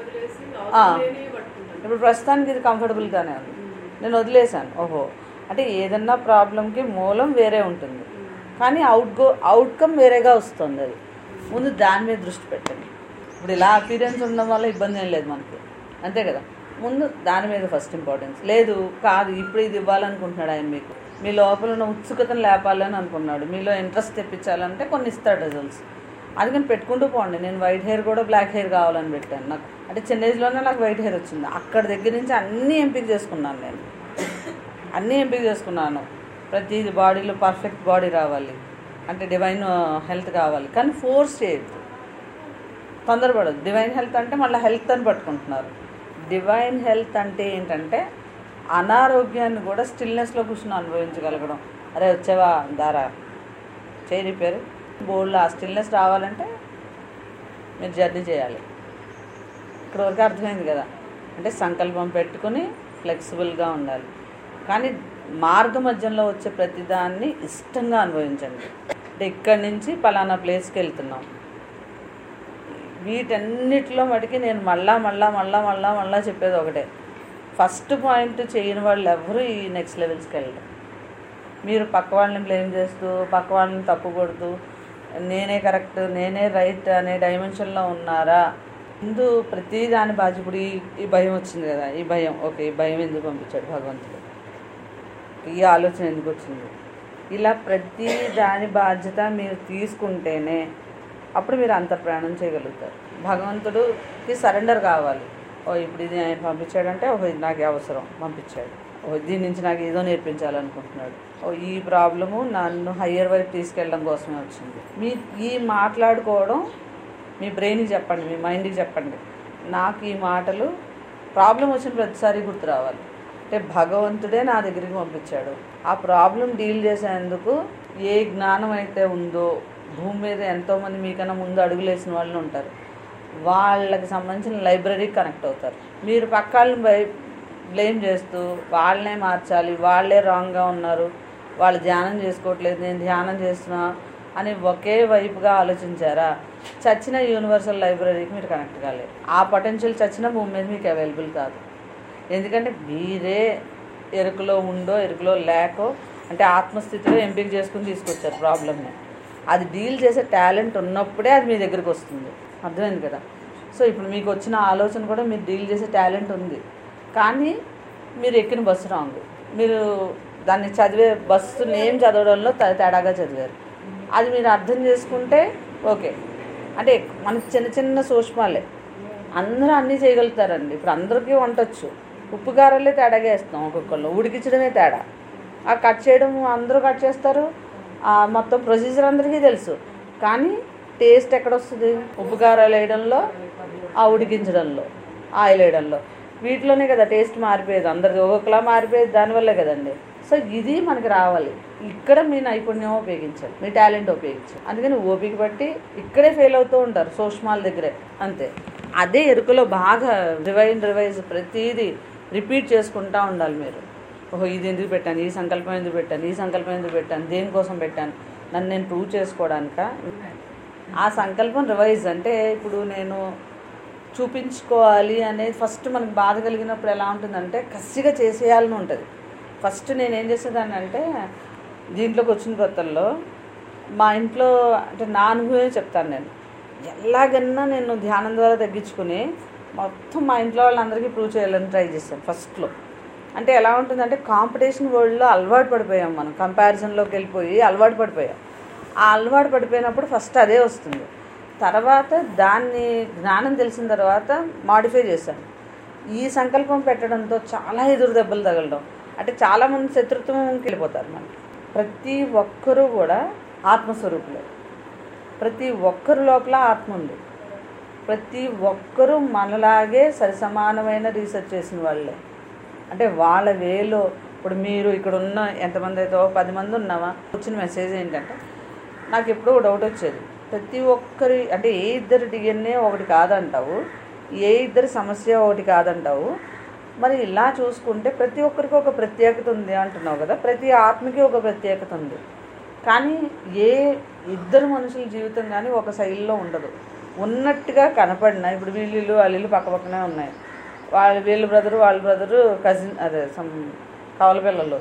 ఇప్పుడు ప్రస్తుతానికి ఇది కంఫర్టబుల్గానే ఉంది, నేను వదిలేశాను. ఓహో, అంటే ఏదన్నా ప్రాబ్లంకి మూలం వేరే ఉంటుంది, కానీ అవుట్ గో అవుట్కమ్ వేరేగా వస్తుంది. అది ముందు దాని మీద దృష్టి పెట్టండి. ఇప్పుడు ఇలా అపీరియన్స్ ఉండడం వల్ల ఇబ్బంది ఏం లేదు మనకి, అంతే కదా. ముందు దాని మీద ఫస్ట్ ఇంపార్టెన్స్. లేదు కాదు, ఇప్పుడు ఇది ఇవ్వాలనుకుంటున్నాడు ఆయన, మీకు మీ లోపల ఉన్న ఉత్సుకతను లేపాలని అనుకున్నాడు, మీలో ఇంట్రెస్ట్ తెప్పించాలంటే కొన్ని ఇస్తాడు రిజల్ట్స్. అందుకని పెట్టుకుంటూ పోండి. నేను వైట్ హెయిర్ కూడా బ్లాక్ హెయిర్ కావాలని పెట్టాను. నాకు అంటే చిన్న ఏజ్లోనే నాకు వైట్ హెయిర్ వచ్చింది. అక్కడ దగ్గర నుంచి అన్నీ ఎంపిక చేసుకున్నాను, నేను అన్నీ ఎంపిక చేసుకున్నాను. ప్రతిది బాడీలో పర్ఫెక్ట్ బాడీ రావాలి అంటే డివైన్ హెల్త్ కావాలి, కానీ ఫోర్స్ చేయొద్దు, తొందరపడదు. డివైన్ హెల్త్ అంటే మళ్ళీ హెల్త్ అని పట్టుకుంటున్నారు. డివైన్ హెల్త్ అంటే ఏంటంటే అనారోగ్యాన్ని కూడా స్టిల్నెస్లో కూర్చొని అనుభవించగలగడం. అరే వచ్చావా దారా చేయి రిపేరు బోల్డ్, ఆ స్టిల్నెస్ రావాలంటే మీరు జర్నీ చేయాలి. ఇక్కడ వరకు అర్థమైంది కదా. అంటే సంకల్పం పెట్టుకుని ఫ్లెక్సిబుల్గా ఉండాలి, కానీ మార్గ మధ్యంలో వచ్చే ప్రతిదాన్ని ఇష్టంగా అనుభవించండి. అంటే ఇక్కడి నుంచి పలానా ప్లేస్కి వెళ్తున్నాం, వీటన్నిటిలో మటుకి నేను మళ్ళా మళ్ళా మళ్ళా మళ్ళా మళ్ళా చెప్పేది ఒకటే, ఫస్ట్ పాయింట్ చేయని వాళ్ళు ఎవరు ఈ నెక్స్ట్ లెవెల్స్కి వెళ్ళరు. మీరు పక్క వాళ్ళని బ్లేమ్ చేస్తూ, పక్క వాళ్ళని తప్పు కొడుతూ, నేనే కరెక్ట్ నేనే రైట్ అనే డైమెన్షన్లో ఉన్నారా? ముందు ప్రతి దాని బాధ్యత. ఇప్పుడు ఈ ఈ భయం వచ్చింది కదా, ఈ భయం ఓకే, ఈ భయం ఎందుకు పంపించాడు భగవంతుడు, ఈ ఆలోచన ఎందుకు వచ్చింది, ఇలా ప్రతి దాని బాధ్యత మీరు తీసుకుంటేనే అప్పుడు మీరు అంతర్ప్రాణం చేయగలుగుతారు. భగవంతుడికి సరెండర్ కావాలి. ఓ ఇప్పుడు ఇది ఆయన పంపించాడంటే ఓహో ఇది నాకు అవసరం పంపించాడు, ఓ దీని నుంచి నాకు ఏదో నేర్పించాలనుకుంటున్నాడు, ఓ ఈ ప్రాబ్లము నన్ను హయ్యర్ వైపు తీసుకెళ్ళడం కోసమే వచ్చింది. మీ ఈ మాట్లాడుకోవడం మీ బ్రెయిన్కి చెప్పండి, మీ మైండ్కి చెప్పండి, నాకు ఈ మాటలు ప్రాబ్లం వచ్చిన ప్రతిసారి గుర్తు రావాలి. అంటే భగవంతుడే నా దగ్గరికి పంపించాడు, ఆ ప్రాబ్లం డీల్ చేసేందుకు ఏ జ్ఞానం అయితే ఉందో, భూమి మీద ఎంతోమంది మీకన్నా ముందు అడుగులేసిన వాళ్ళు ఉంటారు, వాళ్ళకి సంబంధించిన లైబ్రరీకి కనెక్ట్ అవుతారు. మీరు పక్కాళ్ళని బై బ్లేమ్ చేస్తూ వాళ్ళనే మార్చాలి, వాళ్ళే రాంగ్గా ఉన్నారు, వాళ్ళు ధ్యానం చేసుకోవట్లేదు, నేను ధ్యానం చేస్తున్నా అని ఒకే వైపుగా ఆలోచించారా, చచ్చిన యూనివర్సల్ లైబ్రరీకి మీరు కనెక్ట్ కాలేదు. ఆ పొటెన్షియల్ చచ్చిన భూమి మీద మీకు అవైలబుల్ కాదు. ఎందుకంటే మీరే ఎరుకలో ఉందో ఎరుకలో లేకో, అంటే ఆత్మస్థితిలో ఎంపిక చేసుకుని తీసుకొచ్చారు ప్రాబ్లమ్ని. అది డీల్ చేసే టాలెంట్ ఉన్నప్పుడే అది మీ దగ్గరికి వస్తుంది. అర్థమైంది కదా. సో ఇప్పుడు మీకు వచ్చిన ఆలోచన కూడా మీరు డీల్ చేసే టాలెంట్ ఉంది, కానీ మీరు ఎక్కిన బస్సు రాంగ్. మీరు దాన్ని చదివే బస్సు నేమ్ చదవడంలో తేడాగా చదివారు. అది మీరు అర్థం చేసుకుంటే ఓకే. అంటే మనకి చిన్న చిన్న సూక్ష్మాలే, అందరూ అన్నీ చేయగలుగుతారండి. ఇప్పుడు అందరికీ వంటొచ్చు. ఉప్పు కారాలే తేడాగా వేస్తాం ఒక్కొక్కళ్ళు, ఉడికించడమే తేడా. ఆ కట్ చేయడం అందరూ కట్ చేస్తారు, మొత్తం ప్రొసీజర్ అందరికీ తెలుసు. కానీ టేస్ట్ ఎక్కడొస్తుంది? ఉప్పు కారాలు వేయడంలో, ఆ ఉడికించడంలో, ఆయిల్ వేయడంలో, వీటిలోనే కదా టేస్ట్ మారిపోయేది. అందరిది ఒక్కొక్కలా మారిపోయేది దానివల్లే కదండి. సో ఇది మనకి రావాలి. ఇక్కడ మీ నైపుణ్యం ఉపయోగించాలి, మీ టాలెంట్ ఉపయోగించాలి. అందుకని ఓపిక బట్టి ఇక్కడే ఫెయిల్ అవుతూ ఉంటారు, సూక్ష్మాల దగ్గరే అంతే. అదే ఎరుకలో బాగా రివైన్ రివైజ్ ప్రతిదీ రిపీట్ చేసుకుంటూ ఉండాలి మీరు. ఓహో ఇది ఎందుకు పెట్టాను, ఈ సంకల్పం ఎందుకు పెట్టాను, ఈ సంకల్పం ఎందుకు పెట్టాను, దేనికోసం పెట్టాను, నన్ను నేను ప్రూవ్ చేసుకోవడానిక. ఆ సంకల్పం రివైజ్ అంటే ఇప్పుడు నేను చూపించుకోవాలి అనేది ఫస్ట్ మనకు బాధ కలిగినప్పుడు ఎలా ఉంటుందంటే కసిగా చేసేయాలని ఉంటుంది. ఫస్ట్ నేను ఏం చేసేదాన్ని అంటే దీంట్లోకి వచ్చిన కొత్తల్లో మా ఇంట్లో అంటే నా అనుభవమే చెప్తాను. నేను ఎలాగన్నా నేను ధ్యానం ద్వారా తగ్గించుకుని మొత్తం మా ఇంట్లో వాళ్ళందరికీ ప్రూవ్ చేయాలని ట్రై చేశాను ఫస్ట్లో. అంటే ఎలా ఉంటుందంటే కాంపిటీషన్ వరల్డ్లో అలవాటు పడిపోయాం మనం, కంపారిజన్లోకి వెళ్ళిపోయి అలవాటు పడిపోయాం. ఆ అలవాటు పడిపోయినప్పుడు ఫస్ట్ అదే వస్తుంది. తర్వాత దాన్ని జ్ఞానం తెలిసిన తర్వాత మాడిఫై చేశాను. ఈ సంకల్పం పెట్టడంతో చాలా ఎదురు దెబ్బలు తగలడం, అంటే చాలామంది శత్రుత్వంకి వెళ్ళిపోతారు. మనకి ప్రతి ఒక్కరూ కూడా ఆత్మస్వరూపులే. ప్రతి ఒక్కరు లోపల ఆత్మ ఉంది. ప్రతి ఒక్కరూ మనలాగే సరిసమానమైన రీసెర్చ్ చేసిన వాళ్ళే. అంటే వాళ్ళ వేలో ఇప్పుడు మీరు ఇక్కడ ఉన్న ఎంతమంది అయితే పది మంది ఉన్నావా, వచ్చిన మెసేజ్ ఏంటంటే నాకు ఎప్పుడో డౌట్ వచ్చేది. ప్రతి ఒక్కరి అంటే ఏ ఇద్దరు డిఎన్ఏ ఒకటి కాదంటావు, ఏ ఇద్దరి సమస్య ఒకటి కాదంటావు, మరి ఇలా చూసుకుంటే ప్రతి ఒక్కరికి ఒక ప్రత్యేకత ఉంది అంటున్నావు కదా. ప్రతి ఆత్మకి ఒక ప్రత్యేకత ఉంది. కానీ ఏ ఇద్దరు మనుషుల జీవితం కానీ ఒక శైలిలో ఉండదు. ఉన్నట్టుగా కనపడిన ఇప్పుడు వీళ్ళు వాళ్ళు పక్క పక్కనే ఉన్నాయి, వాళ్ళ వీళ్ళ బ్రదరు వాళ్ళ బ్రదరు కజిన్ అదే సమ్ కవల పిల్లలు.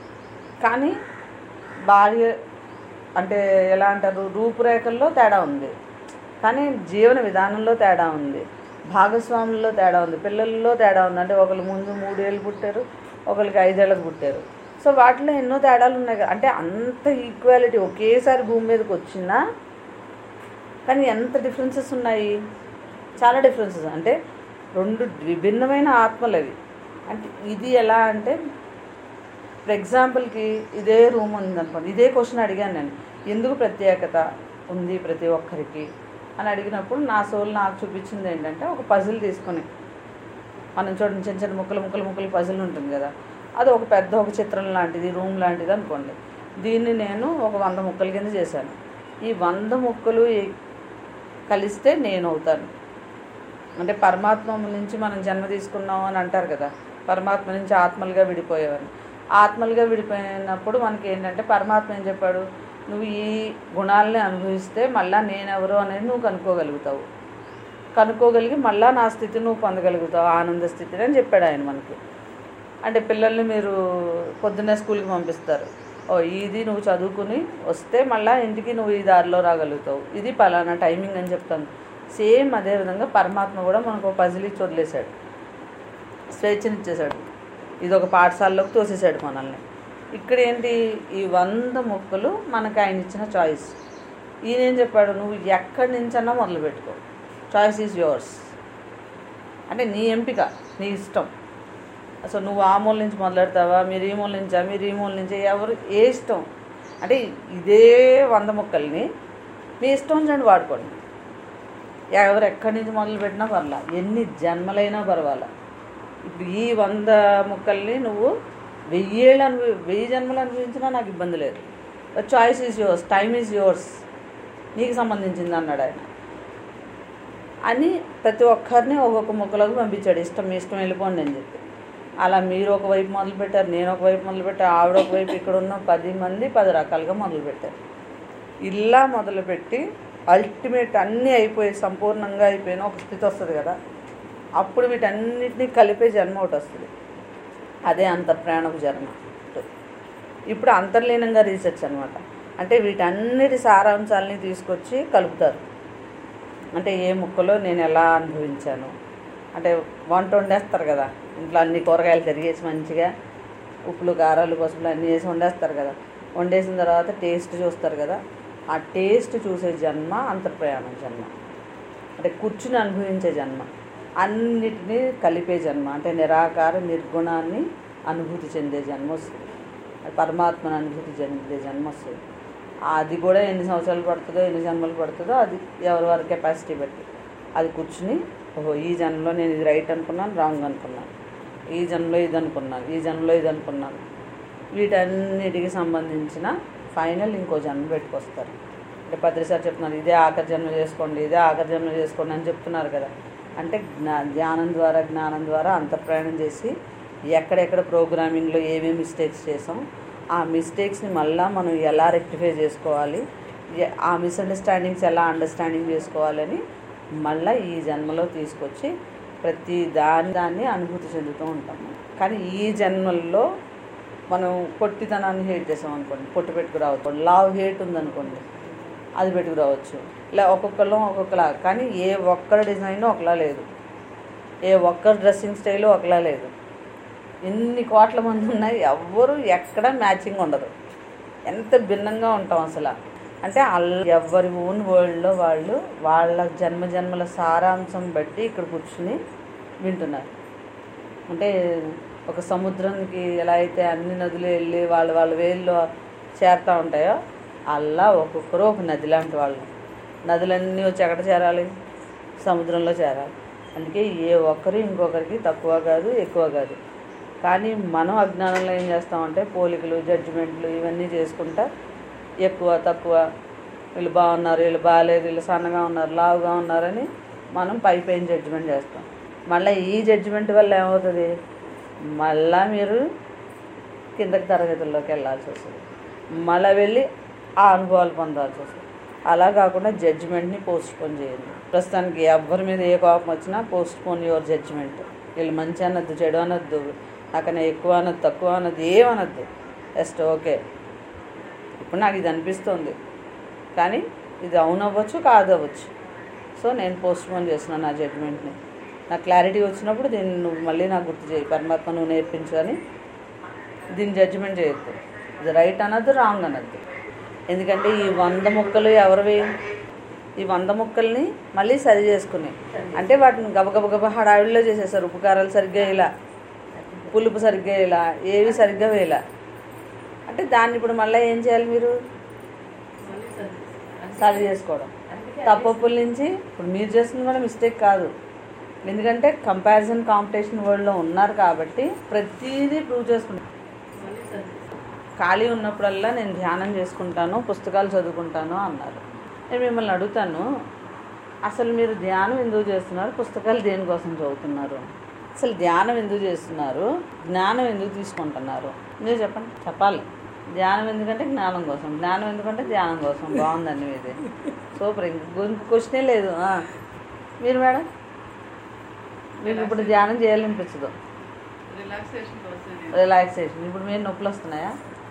కానీ భార్య అంటే ఎలా అంటారు, రూపురేఖల్లో తేడా ఉంది, కానీ జీవన విధానంలో తేడా ఉంది, భాగస్వాముల్లో తేడా ఉంది, పిల్లల్లో తేడా ఉంది. అంటే ఒకళ్ళు ముందు మూడేళ్ళు పుట్టారు, ఒకరికి ఐదేళ్ళకు పుట్టారు. సో వాటిలో ఎన్నో తేడాలు ఉన్నాయి. అంటే అంత ఈక్వాలిటీ ఒకేసారి భూమి మీదకి వచ్చినా కానీ ఎంత డిఫరెన్సెస్ ఉన్నాయి, చాలా డిఫరెన్సెస్. అంటే రెండు విభిన్నమైన ఆత్మలు అవి. అంటే ఇది ఎలా అంటే ఫర్ ఎగ్జాంపుల్కి ఇదే రూమ్ ఉందనుకోండి, ఇదే క్వశ్చన్ అడిగాను నేను, ఎందుకు ప్రత్యేకత ఉంది ప్రతి ఒక్కరికి అని అడిగినప్పుడు నా సోల్ నాకు చూపించింది ఏంటంటే ఒక పజిల్ తీసుకొని, మనం చూడండి చిన్న చిన్న ముక్కలు ముక్కలు ముక్కలు పజిల్ ఉంటుంది కదా, అది ఒక పెద్ద ఒక చిత్రం లాంటిది, రూమ్ లాంటిది అనుకోండి. దీన్ని నేను ఒక వంద ముక్కల కింద చేశాను. ఈ వంద ముక్కలు కలిస్తే నేను అవుతాను. అంటే పరమాత్మ నుంచి మనం జన్మ తీసుకున్నాం అని అంటారు కదా, పరమాత్మ నుంచి ఆత్మలుగా విడిపోయేవారు. ఆత్మలుగా విడిపోయినప్పుడు మనకి ఏంటంటే పరమాత్మ ఏం చెప్పాడు, నువ్వు ఈ గుణాలని అనుభవిస్తే మళ్ళీ నేనెవరు అనేది నువ్వు కనుక్కోగలుగుతావు, కనుక్కోగలిగి మళ్ళీ నా స్థితి నువ్వు పొందగలుగుతావు, ఆనంద స్థితిని అని చెప్పాడు ఆయన మనకి. అంటే పిల్లల్ని మీరు పొద్దున్నే స్కూల్కి పంపిస్తారు, ఓ ఇది నువ్వు చదువుకుని వస్తే మళ్ళీ ఇంటికి నువ్వు ఈ దారిలో రాగలుగుతావు, ఇది పలానా టైమింగ్ అని చెప్తాను. సేమ్ అదేవిధంగా పరమాత్మ కూడా మనకు పజిల్ ఇచ్చి వదిలేశాడు, స్వేచ్ఛనిచ్చేశాడు, ఇది ఒక పాఠశాలలోకి తోసేశాడు మనల్ని. ఇక్కడ ఏంటి, ఈ వంద మొక్కలు మనకు ఆయన ఇచ్చిన చాయిస్. ఈయన ఏం చెప్పాడు, నువ్వు ఎక్కడి నుంచన్నా మొదలు పెట్టుకో, చాయిస్ ఈజ్ యువర్స్. అంటే నీ ఎంపిక, నీ ఇష్టం. అసలు నువ్వు ఆ మూల నుంచి మొదలెడతావా, మీరు ఈ మూల నుంచా, మీరు ఈ మూల నుంచా, ఎవరు ఏ ఇష్టం. అంటే ఇదే వంద మొక్కల్ని మీ ఇష్టం నుండి వాడుకోండి. ఎవరు ఎక్కడి నుంచి మొదలు పెట్టినా పర్లా, ఎన్ని జన్మలైనా పర్వాలా. ఇప్పుడు ఈ వంద మొక్కల్ని నువ్వు వెయ్యేళ్ళు అనుభవి వెయ్యి జన్మలు అనుభవించినా నాకు ఇబ్బంది లేదు. Choice is yours, time is yours, నీకు సంబంధించింది అన్నాడు ఆయన. అని ప్రతి ఒక్కరిని ఒక్కొక్క మొక్కలకు పంపించాడు, ఇష్టం మీ ఇష్టం వెళ్ళిపోండి అని చెప్పి. అలా మీరు ఒకవైపు మొదలుపెట్టారు, నేను ఒకవైపు మొదలుపెట్టాను, ఆవిడ ఒకవైపు, ఇక్కడ ఉన్న పది మంది పది రకాలుగా మొదలుపెట్టారు. ఇలా మొదలుపెట్టి అల్టిమేట్ అన్నీ అయిపోయి సంపూర్ణంగా అయిపోయిన ఒక స్థితి వస్తుంది కదా, అప్పుడు వీటన్నిటినీ కలిపే జన్మ ఒకటి వస్తుంది. అదే అంతఃప్రాణపు జన్మ. ఇప్పుడు అంతర్లీనంగా రీసెర్చ్ అనమాట. అంటే వీటన్నిటి సారాంశాలని తీసుకొచ్చి కలుపుతారు. అంటే ఏ ముక్కలో నేను ఎలా అనుభవించాను, అంటే వంట వండేస్తారు కదా ఇంట్లో, అన్ని కూరగాయలు తరిగేసి మంచిగా ఉప్పులు కారాలు పసుపులు అన్నీ వేసి వండేస్తారు కదా, వండేసిన తర్వాత టేస్ట్ చూస్తారు కదా, ఆ టేస్ట్ చూసే జన్మ అంతర్ప్రయాణం జన్మ. అంటే కూర్చుని అనుభవించే జన్మ. అన్నిటినీ కలిపే జన్మ. అంటే నిరాకార నిర్గుణాన్ని అనుభూతి చెందే జన్మ వస్తుంది, పరమాత్మను అనుభూతి చెందే జన్మ వస్తుంది. అది కూడా ఎన్ని సంవత్సరాలు పడుతుందో ఎన్ని జన్మలు పడుతుందో అది ఎవరి వారి కెపాసిటీ బట్టి అది కూర్చుని, ఓహో ఈ జన్మలో నేను ఇది రైట్ అనుకున్నాను, రాంగ్ అనుకున్నాను, ఈ జన్మలో ఇది అనుకున్నాను, ఈ జన్మలో ఇది అనుకున్నాను, వీటన్నిటికి సంబంధించిన ఫైనల్ ఇంకో జన్మ పెట్టుకొస్తారు. అంటే పత్రిసారి చెప్తున్నారు, ఇదే ఆఖరి జన్మ చేసుకోండి, ఇదే ఆఖరి జన్మ చేసుకోండి అని చెప్తున్నారు కదా. అంటే జ్ఞా ధ్యానం ద్వారా జ్ఞానం ద్వారా అంతర్ప్రయాణం చేసి ఎక్కడెక్కడ ప్రోగ్రామింగ్లో ఏమేమి మిస్టేక్స్ చేసాం, ఆ మిస్టేక్స్ని మళ్ళీ మనం ఎలా రెక్టిఫై చేసుకోవాలి, ఆ మిస్అండర్స్టాండింగ్స్ ఎలా అండర్స్టాండింగ్ చేసుకోవాలని మళ్ళీ ఈ జన్మలో తీసుకొచ్చి ప్రతి దాని దాన్ని అనుభూతి చెందుతూ ఉంటాము. కానీ ఈ జన్మల్లో మనం పొట్టితనాన్ని హేట్ చేసాం అనుకోండి, పొట్టు పెట్టుకురావచ్చు. లావ్ హేట్ ఉందనుకోండి, అది పెట్టుకురావచ్చు. ఇలా ఒక్కొక్కరు ఒక్కొక్కలా. కానీ ఏ ఒక్కరి డిజైన్ ఒకలా లేదు, ఏ ఒక్కరి డ్రెస్సింగ్ స్టైలు ఒకలా లేదు. ఎన్ని కోట్ల మంది ఉన్నాయి, ఎవ్వరు ఎక్కడ మ్యాచింగ్ ఉండదు. ఎంత భిన్నంగా ఉంటాం అసలు. అంటే అల్ల ఎవరి ఓన్ వరల్డ్లో వాళ్ళు వాళ్ళ జన్మ జన్మల సారాంశం బట్టి ఇక్కడ కూర్చుని వింటున్నారు. అంటే ఒక సముద్రానికి ఎలా అయితే అన్ని నదులు వెళ్ళి వాళ్ళు వాళ్ళ వేల్లో చేరుతూ ఉంటాయో, అలా ఒక్కొక్కరు ఒక నది లాంటి వాళ్ళు. నదులన్నీ వచ్చి ఎక్కడ చేరాలి? సముద్రంలో చేరాలి. అందుకే ఏ ఒక్కరు ఇంకొకరికి తక్కువ కాదు, ఎక్కువ కాదు. కానీ మనం అజ్ఞానంలో ఏం చేస్తామంటే పోలికలు, జడ్జిమెంట్లు ఇవన్నీ చేసుకుంటా ఎక్కువ తక్కువ, వీళ్ళు బాగున్నారు, వీళ్ళు బాగాలేదు, వీళ్ళు సన్నగా ఉన్నారు, లావుగా ఉన్నారని మనం పై పైన జడ్జిమెంట్ చేస్తాం. మళ్ళీ ఈ జడ్జిమెంట్ వల్ల ఏమవుతుంది, మళ్ళీ మీరు కిందకి తరగతుల్లోకి వెళ్ళాల్సి వస్తుంది, మళ్ళీ వెళ్ళి ఆ అనుభవాలు పొందాల్సి వస్తుంది. అలా కాకుండా జడ్జిమెంట్ని పోస్ట్పోన్ చేయండి. ప్రస్తుతానికి ఎవరి మీద ఏ కోపం వచ్చినా పోస్ట్పోన్ యువర్ జడ్జిమెంట్. వీళ్ళు మంచి అనొద్దు, చెడు అనొద్దు, నాకన్నా ఎక్కువ అనొద్దు, తక్కువ అనొద్దు, ఏమనొద్దు. జస్ట్ ఓకే, ఇప్పుడు నాకు ఇది అనిపిస్తుంది, కానీ ఇది అవునవ్వచ్చు కాదవ్వచ్చు. సో నేను పోస్ట్పోన్ చేస్తున్నాను నా జడ్జిమెంట్ని. నాకు క్లారిటీ వచ్చినప్పుడు దీన్ని నువ్వు మళ్ళీ నాకు గుర్తు చేయి, పరమాత్మ నువ్వు నేర్పించు అని దీన్ని జడ్జిమెంట్ చేయొద్దు. ఇది రైట్ అనొద్దు, రాంగ్ అనొద్దు. ఎందుకంటే ఈ వంద ముక్కలు ఎవరివి? ఈ వంద ముక్కల్ని మళ్ళీ సరి చేసుకుని, అంటే వాటిని గబగబ గబ హడావిడిలో చేసేసారు. ఉప్పు కారాలు సరిగ్గా ఇలా, పులుపు సరిగ్గా ఇలా, ఏవి సరిగ్గా వేలా. అంటే దాన్ని ఇప్పుడు మళ్ళీ ఏం చేయాలి? మీరు సరి చేసుకోవడం. తప్పుల నుంచి ఇప్పుడు మీరు చేస్తుంది కూడా మిస్టేక్ కాదు. ఎందుకంటే కంపారిజన్ కాంపిటీషన్ వరల్డ్లో ఉన్నారు కాబట్టి ప్రతిదీ ప్రూవ్ చేసుకుంటారు. ఖాళీ ఉన్నప్పుడల్లా నేను ధ్యానం చేసుకుంటాను, పుస్తకాలు చదువుకుంటాను అన్నారు. నేను మిమ్మల్ని అడుగుతాను, అసలు మీరు ధ్యానం ఎందుకు చేస్తున్నారు, పుస్తకాలు దేనికోసం చదువుతున్నారు? అసలు ధ్యానం ఎందుకు చేస్తున్నారు, జ్ఞానం ఎందుకు తీసుకుంటున్నారు? మీరు చెప్పండి. చెప్పాలి. ధ్యానం ఎందుకంటే జ్ఞానం కోసం, జ్ఞానం ఎందుకంటే ధ్యానం కోసం. బాగుందండి మీది, సూపర్. ఇంక క్వశ్చనే లేదు. మీరు మేడం, మీకు ఇప్పుడు ధ్యానం చేయాలనిపించదు, రిలాక్సేషన్ రిలాక్సేషన్. ఇప్పుడు మీరు నొప్పులు వస్తున్నాయా?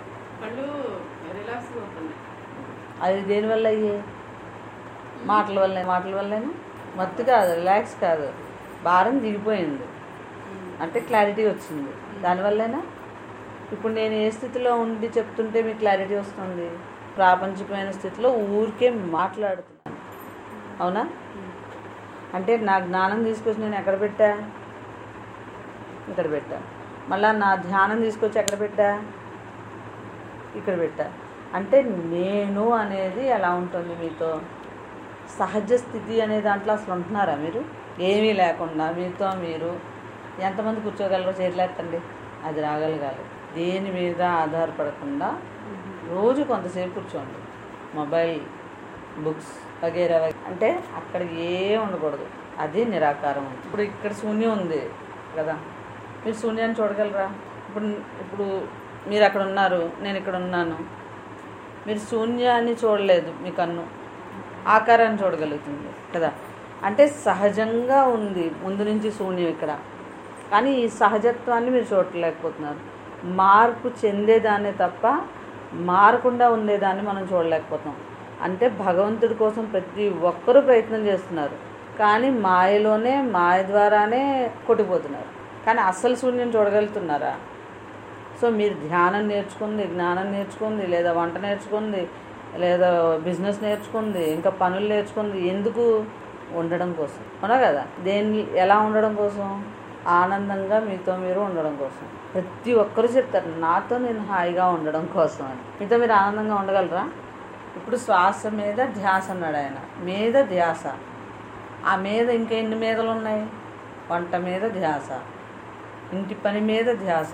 అది దేనివల్ల అయ్యే? మాటల వల్ల. మాటల వల్లేనా? మత్తు కాదు, రిలాక్స్ కాదు, భారం దిగిపోయింది అంటే క్లారిటీ వచ్చింది. దానివల్లేనా? ఇప్పుడు నేను ఏ స్థితిలో ఉండి చెప్తుంటే మీకు క్లారిటీ వస్తుంది? ప్రాపంచికమైన స్థితిలో ఊరికే మాట్లాడుతున్నాను, అవునా? అంటే నా జ్ఞానం తీసుకొచ్చి నేను ఎక్కడ పెట్టా? ఇక్కడ పెట్టా. మళ్ళీ నా ధ్యానం తీసుకొచ్చి ఎక్కడ పెట్టా? ఇక్కడ పెట్టా. అంటే నేను అనేది ఎలా ఉంటుంది మీతో? సహజ స్థితి అనే దాంట్లో అసలు ఉంటున్నారా మీరు? ఏమీ లేకుండా మీతో మీరు ఎంతమంది కూర్చోగలరో చేరలేదండి, అది రాగలగాలి. దేని మీద ఆధారపడకుండా రోజు కొంతసేపు కూర్చోండి. మొబైల్, బుక్స్ వగేరా. అంటే అక్కడ ఏం ఉండకూడదు, అది నిరాకారం. ఇప్పుడు ఇక్కడ శూన్యం ఉంది కదా, మీరు శూన్యాన్ని చూడగలరా? ఇప్పుడు ఇప్పుడు మీరు అక్కడ ఉన్నారు, నేను ఇక్కడ ఉన్నాను. మీరు శూన్యాన్ని చూడలేదు, మీ కన్ను ఆకారాన్ని చూడగలుగుతుంది కదా. అంటే సహజంగా ఉంది ముందు నుంచి శూన్యం ఇక్కడ, కానీ ఈ సహజత్వాన్ని మీరు చూడలేకపోతున్నారు. మార్పు చెందేదాన్ని తప్ప మారకుండా ఉండేదాన్ని మనం చూడలేకపోతాం. అంటే భగవంతుడి కోసం ప్రతి ఒక్కరూ ప్రయత్నం చేస్తున్నారు, కానీ మాయలోనే మాయ ద్వారానే కొట్టిపోతున్నారు. కానీ అసలు శూన్యం చూడగలుగుతున్నారా? సో మీరు ధ్యానం నేర్చుకుంది, జ్ఞానం నేర్చుకుంది, లేదా వంట నేర్చుకుంది, లేదా బిజినెస్ నేర్చుకుంది, ఇంకా పనులు నేర్చుకుంది, ఎందుకు? ఉండడం కోసం, అవునా కదా? దేన్ని ఎలా ఉండడం కోసం? ఆనందంగా మీతో మీరు ఉండడం కోసం. ప్రతి ఒక్కరు చెప్తారు నాతో నేను హాయిగా ఉండడం కోసం అని. మీతో మీరు ఆనందంగా ఉండగలరా? ఇప్పుడు శ్వాస మీద ధ్యాస అన్నాడు ఆయన. మీద ధ్యాస. ఆ మీద ఇంకెన్ని మీదలు ఉన్నాయి? వంట మీద ధ్యాస, ఇంటి పని మీద ధ్యాస,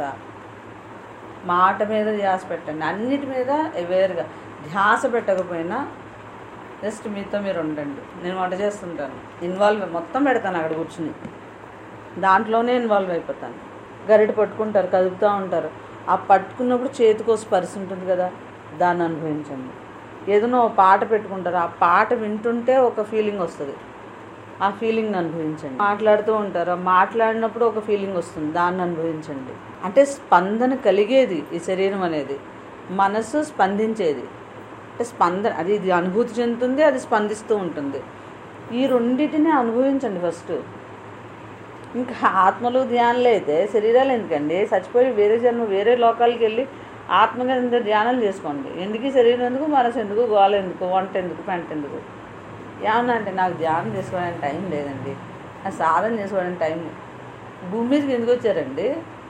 మాట మీద ధ్యాస పెట్టండి. అన్నిటి మీద అవేర్గా ధ్యాస పెట్టకపోయినా జస్ట్ మీతో మీరు ఉండండి. నేను వంట చేస్తుంటాను, ఇన్వాల్వ్ మొత్తం పెడతాను అక్కడ కూర్చుని, దాంట్లోనే ఇన్వాల్వ్ అయిపోతాను. గరిట పట్టుకుంటారు, కదుపుతూ ఉంటారు. ఆ పట్టుకున్నప్పుడు చేతికో స్పర్శ ఉంటుంది కదా, దాన్ని అనుభవించండి. ఏదైనా ఒక పాట పెట్టుకుంటారు, ఆ పాట వింటుంటే ఒక ఫీలింగ్ వస్తుంది, ఆ ఫీలింగ్ని అనుభవించండి. మాట్లాడుతూ ఉంటారు, మాట్లాడినప్పుడు ఒక ఫీలింగ్ వస్తుంది, దాన్ని అనుభవించండి. అంటే స్పందన కలిగేది ఈ శరీరం అనేది, మనసు స్పందించేది. అంటే స్పందన అది ఇది అనుభూతి చెందుతుంది, అది స్పందిస్తూ ఉంటుంది. ఈ రెండింటిని అనుభవించండి ఫస్ట్. ఇంకా ఆత్మలు ధ్యానాలు అయితే శరీరాలు ఎందుకండి? చచ్చిపోయి వేరే జన్మ వేరే లోకాలకి వెళ్ళి ఆత్మగా ధ్యానాలు చేసుకోండి. ఎందుకు శరీరం ఎందుకు, మనసు ఎందుకు, గోల ఎందుకు, వంట ఎందుకు, పెంట ఎందుకు? ఏమన్నా అంటే నాకు ధ్యానం చేసుకోవడానికి టైం లేదండి, నాకు సాధన చేసుకోవడానికి టైం లేదు. భూమి మీదకి ఎందుకు వచ్చారండి?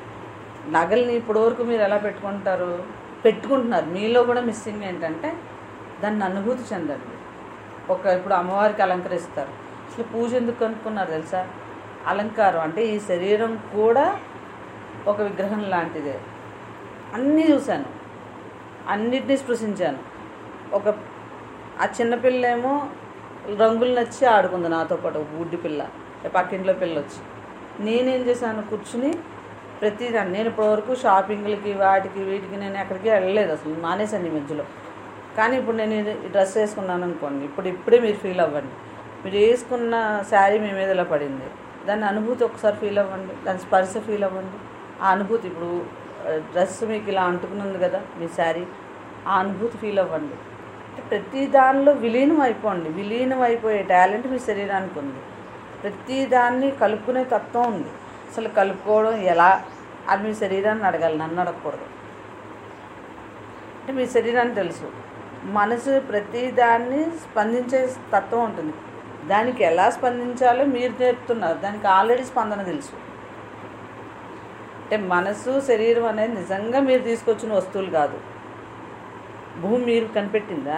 నగల్ని ఇప్పటివరకు మీరు ఎలా పెట్టుకుంటారు? పెట్టుకుంటున్నారు. మీలో కూడా మిస్సింగ్ ఏంటంటే దాన్ని అనుభూతి చెందండి. ఒక ఇప్పుడు అమ్మవారికి అలంకరిస్తారు, అసలు పూజ ఎందుకు కనుక్కున్నారు తెలుసా? అలంకారం అంటే ఈ శరీరం కూడా ఒక విగ్రహం లాంటిదే. అన్నీ చూశాను, అన్నిటినీ స్పృశించాను. ఒక ఆ చిన్నపిల్లేమో రంగులు నచ్చి ఆడుకుంది నాతో పాటు, ఒక బుడ్డి పిల్ల, పక్కింట్లో పిల్ల వచ్చి. నేనేం చేశాను? కూర్చుని ప్రతిదాన్ని, నేను ఇప్పటివరకు షాపింగ్లకి వాటికి వీటికి నేను ఎక్కడికి వెళ్ళలేదు, అసలు మానేశాను ఈ మధ్యలో. కానీ ఇప్పుడు నేను ఈ డ్రెస్ వేసుకున్నాను అనుకోండి, ఇప్పుడు ఇప్పుడే మీరు ఫీల్ అవ్వండి. మీరు వేసుకున్న శారీ మీ మీద ఇలా పడింది, దాని అనుభూతి ఒకసారి ఫీల్ అవ్వండి, దాని స్పర్శ ఫీల్ అవ్వండి. ఆ అనుభూతి, ఇప్పుడు డ్రెస్ మీకు ఇలా అంటుకున్నది కదా మీ శారీ, ఆ అనుభూతి ఫీల్ అవ్వండి. అంటే ప్రతి దానిలో విలీనం అయిపోండి. విలీనం అయిపోయే టాలెంట్ మీ శరీరానికి ఉంది. ప్రతి దాన్ని కలుపుకునే తత్వం ఉంది. అసలు కలుపుకోవడం ఎలా అని మీ శరీరాన్ని అడగాలి, నన్ను అడగకూడదు. అంటే మీ శరీరానికి తెలుసు. మనసు ప్రతి దాన్ని స్పందించే తత్వం ఉంటుంది. దానికి ఎలా స్పందించాలో మీరు నేర్పుతున్నారు, దానికి ఆల్రెడీ స్పందన తెలుసు. అంటే మనసు శరీరం అనేది నిజంగా మీరు తీసుకొచ్చిన వస్తువులు కాదు. భూమి మీరు కనిపెట్టిందా?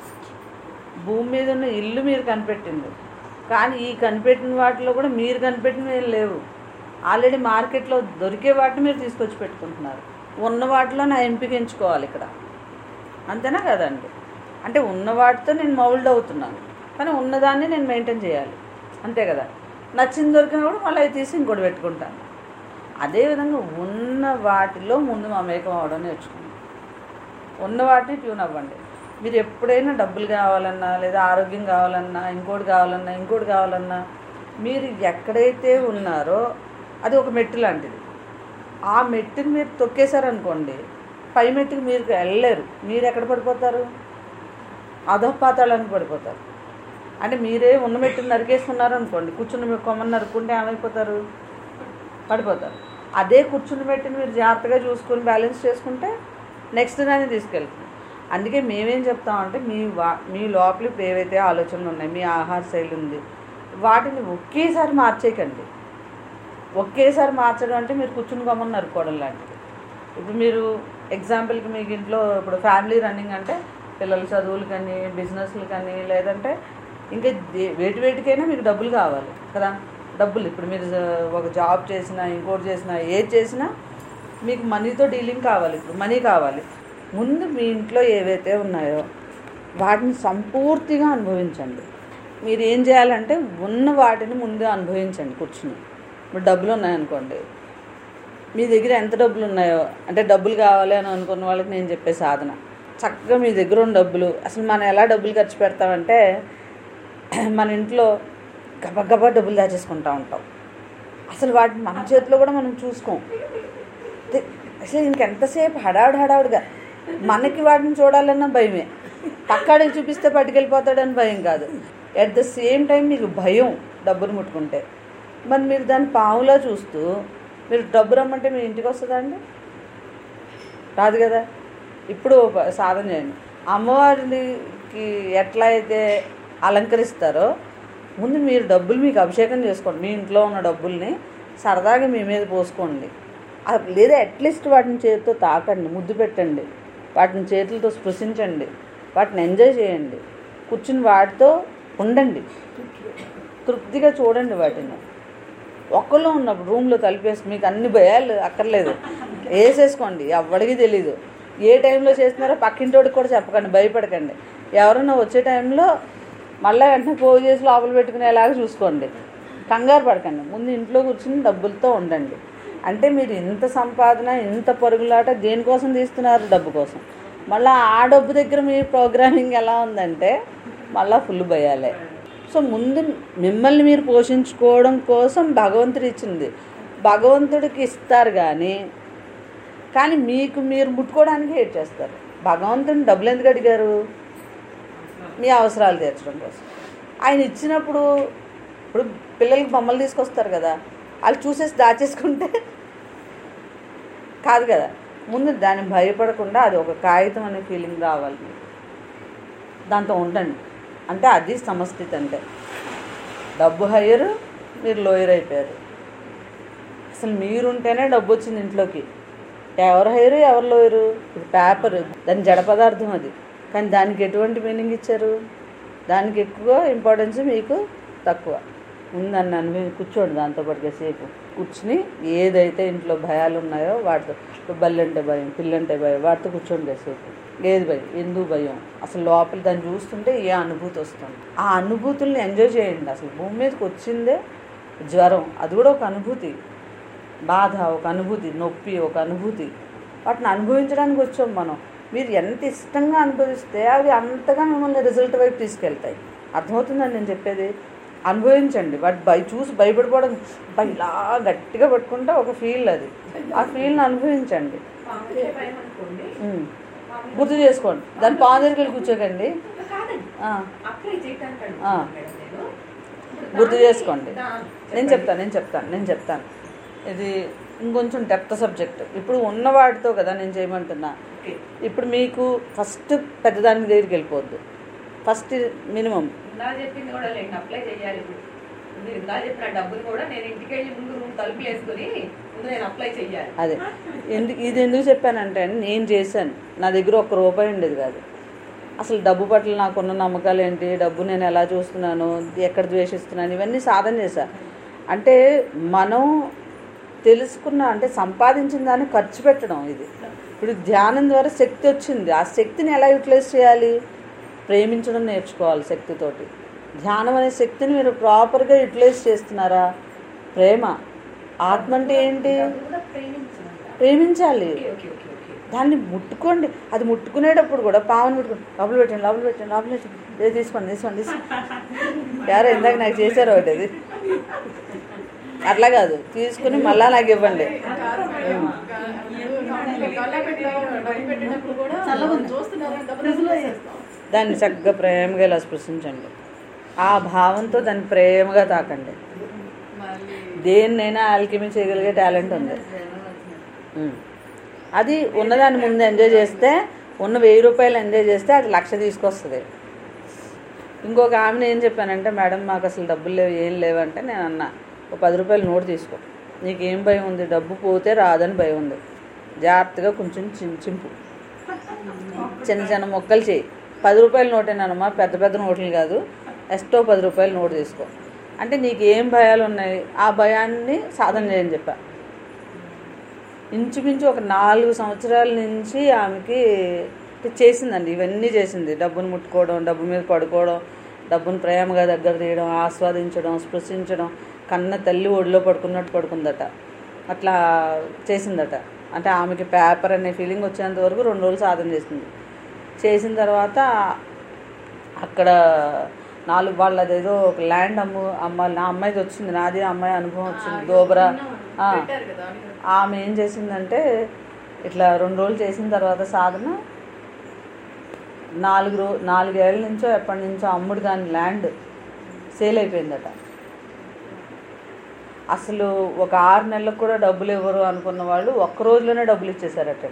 భూమి మీద ఉన్న ఇల్లు మీరు కనిపెట్టింది, కానీ ఈ కనిపెట్టిన వాటిలో కూడా మీరు కనిపెట్టినవి ఏం లేవు. ఆల్రెడీ మార్కెట్లో దొరికే వాటిని మీరు తీసుకొచ్చి పెట్టుకుంటున్నారు. ఉన్న వాటిలో నా ఎంపిక ఎంచుకోవాలి ఇక్కడ, అంతేనా కదండి? అంటే ఉన్న వాటితో నేను మౌల్డ్ అవుతున్నాను, కానీ ఉన్నదాన్ని నేను మెయింటైన్ చేయాలి, అంతే కదా? నచ్చింది దొరికినప్పుడు మళ్ళీ అవి తీసి ఇంకోటి పెట్టుకుంటాను. అదేవిధంగా ఉన్న వాటిలో ముందు మమేకం అవ్వడం నేర్చుకోండి. ఉన్న వాటిని ట్యూన్ అవ్వండి. మీరు ఎప్పుడైనా డబ్బులు కావాలన్నా, లేదా ఆరోగ్యం కావాలన్నా, ఇంకోటి కావాలన్నా, ఇంకోటి కావాలన్నా, మీరు ఎక్కడైతే ఉన్నారో అది ఒక మెట్టు లాంటిది. ఆ మెట్టుని మీరు తొక్కేశారనుకోండి, పై మెట్టుకు మీరు వెళ్ళలేరు. మీరు ఎక్కడ పడిపోతారు? అధపాతాళానికి పడిపోతారు. అంటే మీరే ఉన్న మెట్టుని నరికేసుకున్నారు అనుకోండి, కూర్చుని కొమ్మని నరుక్కుంటే ఏమైపోతారు? పడిపోతారు. అదే కూర్చుని మెట్టుని మీరు జాగ్రత్తగా చూసుకొని బ్యాలెన్స్ చేసుకుంటే నెక్స్ట్ దాన్ని తీసుకెళ్తాం. అందుకే మేమేం చెప్తామంటే, మీ వా మీ లోపల ఇప్పుడు ఏవైతే ఆలోచనలు ఉన్నాయి, మీ ఆహార శైలి ఉంది, వాటిని ఒకేసారి మార్చేయకండి. ఒకేసారి మార్చడం అంటే మీరు కూర్చుని కొమ్మని నరుక్కోవడం లాంటిది. ఇప్పుడు మీరు ఎగ్జాంపుల్కి మీకు ఇంట్లో ఇప్పుడు ఫ్యామిలీ రన్నింగ్ అంటే పిల్లల చదువులు కానీ, బిజినెస్లు కానీ, లేదంటే ఇంకా వేటి వేటికైనా మీకు డబ్బులు కావాలి కదా. డబ్బులు ఇప్పుడు మీరు ఒక జాబ్ చేసినా, ఇంకోటి చేసినా, ఏది చేసినా మీకు మనీతో డీలింగ్ కావాలి. ఇప్పుడు మనీ కావాలి. ముందు మీ ఇంట్లో ఏవైతే ఉన్నాయో వాటిని సంపూర్తిగా అనుభవించండి. మీరు ఏం చేయాలంటే ఉన్న వాటిని ముందు అనుభవించండి కూర్చుని. ఇప్పుడు డబ్బులు ఉన్నాయనుకోండి, మీ దగ్గర ఎంత డబ్బులు ఉన్నాయో, అంటే డబ్బులు కావాలి అని అనుకున్న వాళ్ళకి నేను చెప్పే సాధన, చక్కగా మీ దగ్గర ఉన్న డబ్బులు, అసలు మనం ఎలా డబ్బులు ఖర్చు పెడతామంటే మన ఇంట్లో గబగబా డబ్బులు దాచేసుకుంటూ ఉంటాం. అసలు వాటిని మన చేతిలో కూడా మనం చూసుకోం. అసలు ఇంకెంతసేపు హడావుడి హడావుడిగా మనకి వాటిని చూడాలన్నా భయమే. పక్కాడికి చూపిస్తే పట్టుకెళ్ళిపోతాడని భయం కాదు. ఎట్ ద సేమ్ టైం మీకు భయం డబ్బులు ముట్టుకుంటే. మరి మీరు దాన్ని పావులా చూస్తూ మీరు డబ్బు రమ్మంటే మీ ఇంటికి వస్తుందా అండి? రాదు కదా. ఇప్పుడు సాధన చేయండి. అమ్మవారికి ఎట్లా అయితే అలంకరిస్తారో ముందు మీరు డబ్బులు మీకు అభిషేకం చేసుకోండి. మీ ఇంట్లో ఉన్న డబ్బుల్ని సరదాగా మీ మీద పోసుకోండి. లేదా అట్లీస్ట్ వాటిని చేతితో తాకండి, ముద్దు పెట్టండి, వాటిని చేతులతో స్పృశించండి, వాటిని ఎంజాయ్ చేయండి, కూర్చుని వాటితో ఉండండి, తృప్తిగా చూడండి వాటిని. ఒక్కళ్ళు ఉన్నప్పుడు రూమ్లో తలిపేసి మీకు అన్ని భయాలు అక్కర్లేదు, వేసేసుకోండి. ఎవరికి తెలీదు ఏ టైంలో చేస్తున్నారో పక్కింటోడికి కూడా చెప్పకండి, భయపడకండి. ఎవరన్నా వచ్చే టైంలో మళ్ళీ వెంటనే పోగు చేసి లోపల పెట్టుకునేలాగా చూసుకోండి. కంగారు పడకండి. ముందు ఇంట్లో కూర్చుని డబ్బులతో ఉండండి. అంటే మీరు ఇంత సంపాదన, ఇంత పరుగులాట దేనికోసం తీస్తున్నారు? డబ్బు కోసం. మళ్ళీ ఆ డబ్బు దగ్గర మీ ప్రోగ్రామింగ్ ఎలా ఉందంటే మళ్ళీ ఫుల్ భయాలే. సో ముందు మిమ్మల్ని మీరు పోషించుకోవడం కోసం భగవంతుడు ఇచ్చింది భగవంతుడికి ఇస్తారు. కానీ కానీ మీకు మీరు ముట్టుకోవడానికి ఏడ్ చేస్తారు. భగవంతుడిని డబ్బులు ఎందుకు అడిగారు? మీ అవసరాలు తీర్చడం కోసం. ఆయన ఇచ్చినప్పుడు ఇప్పుడు పిల్లలకి బొమ్మలు తీసుకొస్తారు కదా, వాళ్ళు చూసేసి దాచేసుకుంటే కాదు కదా. ముందు దాన్ని భయపడకుండా అది ఒక కాగితం అనే ఫీలింగ్ రావాలి, దాంతో ఉండండి. అంటే అది సమస్థితి. అంటే డబ్బు హయ్యరు, మీరు లోయర్ అయిపోయారు. అసలు మీరుంటేనే డబ్బు వచ్చింది ఇంట్లోకి. ఎవరు హయ్యరు, ఎవరు లోయరు? ఇది పేపర్, దాని జడ పదార్థం అది. కానీ దానికి ఎటువంటి మీనింగ్ ఇచ్చారు? దానికి ఎక్కువ ఇంపార్టెన్స్, మీకు తక్కువ ఉందని అనుభవి కూర్చోండి. దాంతోపాటుగా సేపు కూర్చుని ఏదైతే ఇంట్లో భయాలు ఉన్నాయో వాటితో, ఇప్పుడు బల్లంటే భయం, పిల్లంటే భయం, వాటితో కూర్చోండి కాసేపు. ఏది భయం, ఎందుకు భయం, అసలు లోపల దాన్ని చూస్తుంటే ఏ అనుభూతి వస్తుంది, ఆ అనుభూతుల్ని ఎంజాయ్ చేయండి. అసలు భూమి మీదకి వచ్చిందే జ్వరం, అది కూడా ఒక అనుభూతి. బాధ ఒక అనుభూతి, నొప్పి ఒక అనుభూతి. వాటిని అనుభవించడానికి వచ్చాం మనం. మీరు ఎంత ఇష్టంగా అనుభవిస్తే అవి అంతగా మిమ్మల్ని రిజల్ట్ వైపు తీసుకెళ్తాయి. అర్థమవుతుందని నేను చెప్పేది? అనుభవించండి. వాటి భయ చూసి భయపడిపోవడం, ఇలా గట్టిగా పట్టుకుంటే ఒక ఫీల్, అది ఆ ఫీల్ని అనుభవించండి. గుర్తు చేసుకోండి. దాని పాము దగ్గరికి వెళ్ళి కూర్చోకండి, గుర్తు చేసుకోండి. నేను చెప్తాను నేను చెప్తాను నేను చెప్తాను ఇది ఇంకొంచెం డెప్త్ సబ్జెక్ట్. ఇప్పుడు ఉన్న వాటితో కదా నేను చేయమంటున్నా. ఇప్పుడు మీకు ఫస్ట్ పెద్దదాని దగ్గరికి వెళ్ళిపోద్దు. ఫస్ట్ మినిమం చెప్పింది కూడా లేండి, అప్లై చేయాలి. మీరు ఇంకా చెప్పిన డబ్బులు కూడా నేను ఇంటికి వెళ్ళి ముందు రూమ్ తలుపు వేసుకుని ముందు నేను అప్లై చేయాలి. అదే ఎందుకు ఇది ఎందుకు చెప్పానంటే, నేను చేశాను. నా దగ్గర ఒక్క రూపాయి ఉండేది కాదు. అసలు డబ్బు పట్ల నాకున్న నమ్మకాలు ఏంటి, డబ్బు నేను ఎలా చూస్తున్నాను, ఎక్కడ ద్వేషిస్తున్నాను, ఇవన్నీ సాధన చేశా. అంటే మనం తెలుసుకున్న, అంటే సంపాదించిన దాన్ని ఖర్చు పెట్టడం. ఇది ఇప్పుడు ధ్యానం ద్వారా శక్తి వచ్చింది. ఆ శక్తిని ఎలా యూటిలైజ్ చేయాలి? ప్రేమించడం నేర్చుకోవాలి శక్తితోటి. ధ్యానం అనే శక్తిని మీరు ప్రాపర్గా యూటిలైజ్ చేస్తున్నారా? ప్రేమ, ఆత్మ అంటే ఏంటి? ప్రేమించాలి. దాన్ని ముట్టుకోండి. అది ముట్టుకునేటప్పుడు కూడా పావును ముట్టుకోండి. లోపల పెట్టండి, లోపల పెట్టండి, లోపల పెట్టండి. ఏ తీసుకోండి తీసుకోండి తీసుకోండి ఎవరో ఇందాక నాకు చేశారు ఒకటి. అది అట్లా కాదు, తీసుకుని మళ్ళా నాకు ఇవ్వండి. దాన్ని చక్కగా ప్రేమగా ఇలా స్పృశించండి. ఆ భావంతో దాన్ని ప్రేమగా తాకండి. దేన్నైనా ఆల్కెమీ చేయగలిగే టాలెంట్ ఉంది. అది ఉన్నదాన్ని ముందు ఎంజాయ్ చేస్తే, ఉన్న వెయ్యి రూపాయలు ఎంజాయ్ చేస్తే అది లక్ష తీసుకొస్తుంది. ఇంకొక ఆమెను ఏం చెప్పానంటే, మేడం మాకు అసలు డబ్బులు లేవు, ఏం లేవంటే నేను అన్నా, ఒక పది రూపాయలు నోటు తీసుకో, నీకేం భయం ఉంది? డబ్బు పోతే రాదని భయం ఉంది. జాగ్రత్తగా కొంచెం చింపు, చిన్న చిన్న మొక్కలు చేయి. పది రూపాయల నోటేనమ్మా, పెద్ద పెద్ద నోట్లు కాదు. ఎస్టో పది రూపాయలు నోటు తీసుకో. అంటే నీకు ఏం భయాలు ఉన్నాయి, ఆ భయాన్ని సాధన చేయని చెప్పా. ఇంచుమించు ఒక నాలుగు సంవత్సరాల నుంచి ఆమెకి చేసిందండి, ఇవన్నీ చేసింది. డబ్బును ముట్టుకోవడం, డబ్బు మీద పడుకోవడం, డబ్బును ప్రేమగా దగ్గర తీయడం, ఆస్వాదించడం, స్పృశించడం, కన్న తల్లి ఒడిలో పడుకున్నట్టు పడుకుందట. అట్లా చేసిందట. అంటే ఆమెకి పేపర్ అనే ఫీలింగ్ వచ్చేంత వరకు రెండు రోజులు సాధన చేసింది. చేసిన తర్వాత అక్కడ నాలుగు వాళ్ళు అదేదో ఒక ల్యాండ్ అమ్ము అమ్మాలి, నా అమ్మాయిది వచ్చింది, నాది అమ్మాయి అనుభవం వచ్చింది, దోబరా. ఆమె ఏం చేసిందంటే, ఇట్లా రెండు రోజులు చేసిన తర్వాత సాధన, నాలుగు రో నాలుగేళ్ల నుంచో ఎప్పటి నుంచో అమ్ముడు దాని ల్యాండ్ సేల్ అయిపోయిందట. అసలు ఒక ఆరు నెలలకు కూడా డబ్బులు ఇవ్వరు అనుకున్న వాళ్ళు ఒక్క రోజులోనే డబ్బులు ఇచ్చేసారట.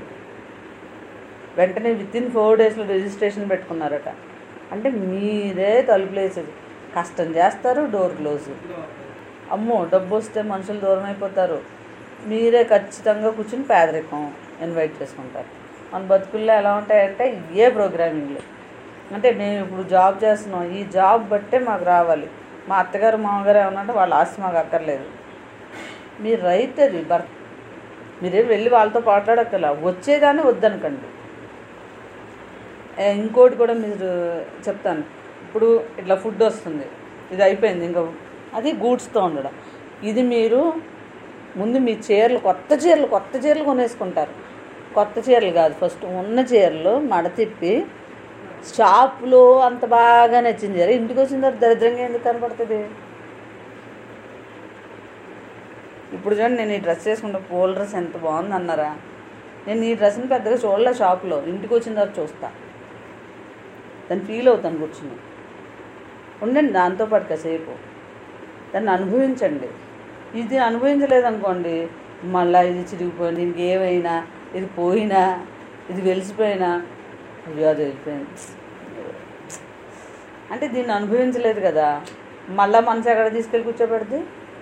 వెంటనే విత్ ఇన్ ఫోర్ డేస్లో రిజిస్ట్రేషన్ పెట్టుకున్నారట. అంటే మీరే తలుపులు వేసేది. కష్టం చేస్తారు, డోర్ క్లోజ్. అమ్మో డబ్బు వస్తే మనుషులు దూరం అయిపోతారు, మీరే ఖచ్చితంగా కూర్చుని పేదరికం ఇన్వైట్ చేసుకుంటారు. మన బతుకుల్లో ఎలా ఉంటాయంటే ఏ ప్రోగ్రామింగ్లు అంటే మేము ఇప్పుడు జాబ్ చేస్తున్నాం, ఈ జాబ్ బట్టే మాకు రావాలి. మా అత్తగారు మామగారు ఏమన్నంటే వాళ్ళ ఆస్తి మాకు అక్కర్లేదు. మీరు రైతు, అది భర్త, మీరేం వెళ్ళి వాళ్ళతో మాట్లాడక్కర్లా, వచ్చేదాన్ని వద్దనకండి. ఇంకోటి కూడా మీరు చెప్తాను, ఇప్పుడు ఇట్లా ఫుడ్ వస్తుంది, ఇది అయిపోయింది, ఇంకా అది గూడ్స్తో ఉండడం. ఇది మీరు ముందు మీ చీరలు, కొత్త చీరలు కొత్త చీరలు కొనేసుకుంటారు. కొత్త చీరలు కాదు, ఫస్ట్ ఉన్న చీరలు మడతిప్పి షాప్లో అంత బాగా నచ్చిన చీర ఇంటికి వచ్చిన తర్వాత దరిద్రంగా ఎందుకు కనపడుతుంది? ఇప్పుడు చూడండి, నేను ఈ డ్రెస్ వేసుకుంటా, పూల డ్రెస్ ఎంత బాగుంది అన్నారా? నేను ఈ డ్రెస్ని పెద్దగా చూడలే షాప్లో, ఇంటికి వచ్చిన తర్వాత చూస్తా, దాన్ని ఫీల్ అవుతాను కూర్చుని. ఉండండి దాంతోపాటు కాసేపు, దాన్ని అనుభవించండి. ఇది అనుభవించలేదనుకోండి, మళ్ళీ ఇది చిరిగిపోయింది, దీనికి ఏమైనా, ఇది పోయినా, ఇది వెలిసిపోయినా, అయ్యో అది వెళ్ళిపోయింది అంటే దీన్ని అనుభవించలేదు కదా, మళ్ళీ మనసు ఎక్కడ తీసుకెళ్ళి కూర్చోబెడితే.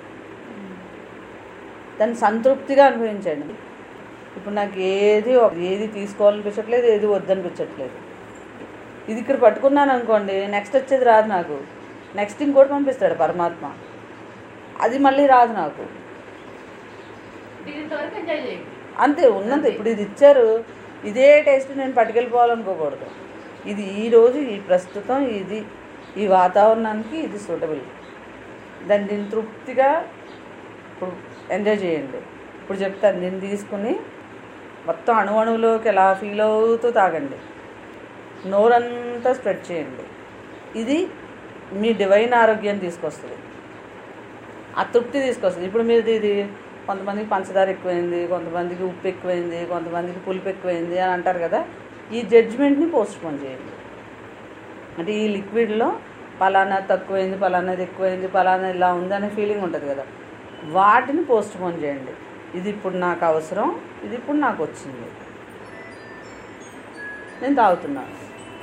దాన్ని సంతృప్తిగా అనుభవించండి. ఇప్పుడు నాకు ఏది ఏది తీసుకోవాలనిపించట్లేదు, ఏది వద్దనిపించట్లేదు. ఇది ఇక్కడ పట్టుకున్నాను అనుకోండి, నెక్స్ట్ వచ్చేది రాదు నాకు, నెక్స్ట్ ఇంకోటి పంపిస్తాడు పరమాత్మ, అది మళ్ళీ రాదు నాకు. అంతే ఉన్నంత ఇప్పుడు ఇది ఇచ్చారు, ఇదే టేస్ట్ నేను పట్టుకెళ్ళిపోవాలనుకోకూడదు. ఇది ఈరోజు ఈ ప్రస్తుతం ఇది ఈ వాతావరణానికి ఇది సూటబుల్, దాన్ని దీన్ని తృప్తిగా ఇప్పుడు ఎంజాయ్ చేయండి. ఇప్పుడు చెప్తాను, దీన్ని తీసుకుని మొత్తం అణువణువులోకి ఎలా ఫీల్ అవుతూ తాగండి, నోరంతా స్ప్రెడ్ చేయండి. ఇది మీ డివైన్ ఆరోగ్యాన్ని తీసుకొస్తుంది, ఆ తృప్తి తీసుకొస్తుంది. ఇప్పుడు మీరు ఇది కొంతమందికి పంచదార ఎక్కువైంది, కొంతమందికి ఉప్పు ఎక్కువైంది, కొంతమందికి పులుపు ఎక్కువైంది అని అంటారు కదా, ఈ జడ్జిమెంట్ని పోస్ట్పోన్ చేయండి. అంటే ఈ లిక్విడ్లో పలానా తక్కువైంది, పలానాది ఎక్కువైంది, పలానా ఇలా ఉంది అనే ఫీలింగ్ ఉంటుంది కదా, వాటిని పోస్ట్పోన్ చేయండి. ఇది ఇప్పుడు నాకు అవసరం, ఇది ఇప్పుడు నాకు వచ్చింది, నేను తాగుతున్నాను.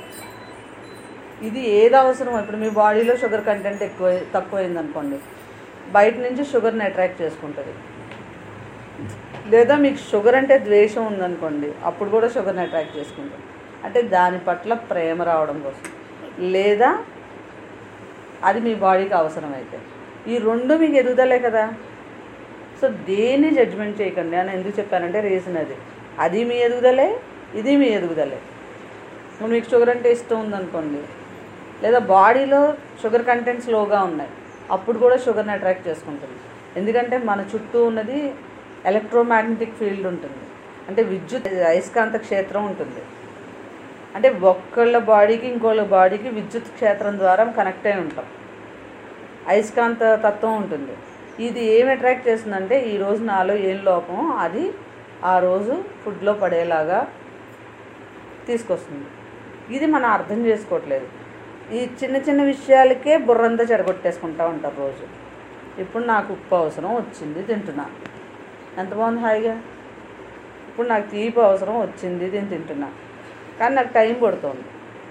ఇది ఏది అవసరం, ఇప్పుడు మీ బాడీలో షుగర్ కంటెంట్ ఎక్కువ తక్కువైంది అనుకోండి, బయట నుంచి షుగర్ని అట్రాక్ట్ చేసుకుంటుంది. లేదా మీకు షుగర్ అంటే ద్వేషం ఉందనుకోండి, అప్పుడు కూడా షుగర్ని అట్రాక్ట్ చేసుకుంటుంది. అంటే దాని పట్ల ప్రేమ రావడం కోసం, లేదా అది మీ బాడీకి అవసరమైతే, ఈ రెండు మీకు ఎదుగుదలే కదా. సో దేన్ని జడ్జ్మెంట్ చేయకండి అని ఎందుకు చెప్పానంటే రీజన్ అది, అది మీ ఎదుగుదలే, ఇది మీ ఎదుగుదలే. మీకు షుగర్ అంటే ఇష్టం ఉందనుకోండి, లేదా బాడీలో షుగర్ కంటెంట్స్ లోగా ఉన్నాయి, అప్పుడు కూడా షుగర్ని అట్రాక్ట్ చేసుకుంటుంది. ఎందుకంటే మన చుట్టూ ఉన్నది ఎలక్ట్రోమాగ్నెటిక్ ఫీల్డ్ ఉంటుంది, అంటే విద్యుత్ అయస్కాంత క్షేత్రం ఉంటుంది. అంటే ఒక్కళ్ళ బాడీకి ఇంకోళ్ళ బాడీకి విద్యుత్ క్షేత్రం ద్వారా కనెక్ట్ అయి ఉంటాం, అయస్కాంత తత్వం ఉంటుంది. ఇది ఏం అట్రాక్ట్ చేస్తుందంటే ఈరోజు నాలో ఏం లోపం అది ఆ రోజు ఫుడ్లో పడేలాగా తీసుకొస్తుంది. ఇది మనం అర్థం చేసుకోవట్లేదు. ఈ చిన్న చిన్న విషయాలకే బుర్రంతా చెడగొట్టేసుకుంటూ ఉంటారు రోజు. ఇప్పుడు నాకు ఉప్పు అవసరం వచ్చింది, తింటున్నా, ఎంత బాగుంది హాయిగా. ఇప్పుడు నాకు తీపి అవసరం వచ్చింది, నేను తింటున్నా, కానీ నాకు టైం పడుతుంది.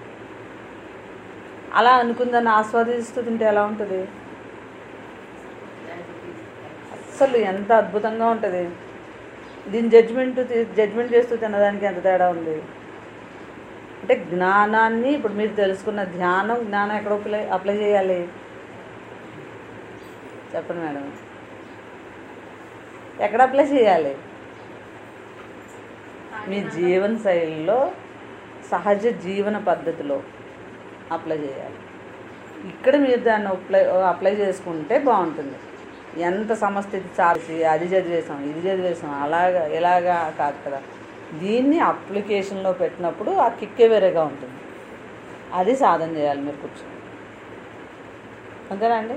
అలా అనుకుందాన్ని ఆస్వాదిస్తూ తింటే ఎలా ఉంటుంది? అసలు ఎంత అద్భుతంగా ఉంటుంది. దీని జడ్జ్మెంట్ జడ్జ్మెంట్ చేస్తూ తినడానికి ఎంత తేడా ఉంది. అంటే జ్ఞానాన్ని ఇప్పుడు మీరు తెలుసుకున్న ధ్యానం జ్ఞానం ఎక్కడ అప్లై అప్లై చేయాలి చెప్పండి మేడం, ఎక్కడ అప్లై చేయాలి? మీ జీవన శైలిలో, సహజ జీవన పద్ధతిలో అప్లై చేయాలి. ఇక్కడ మీరు దాన్ని అప్లై అప్లై చేసుకుంటే బాగుంటుంది. ఎంత సమస్థితి చాల్సి అది చదివేసాం, ఇది చదివేసాం, అలాగా ఇలాగా కాదు కదా. దీన్ని అప్లికేషన్లో పెట్టినప్పుడు ఆ కిక్కే వేరేగా ఉంటుంది. అది సాధన చేయాలి మీరు కూర్చొని, అంతేనా అండి?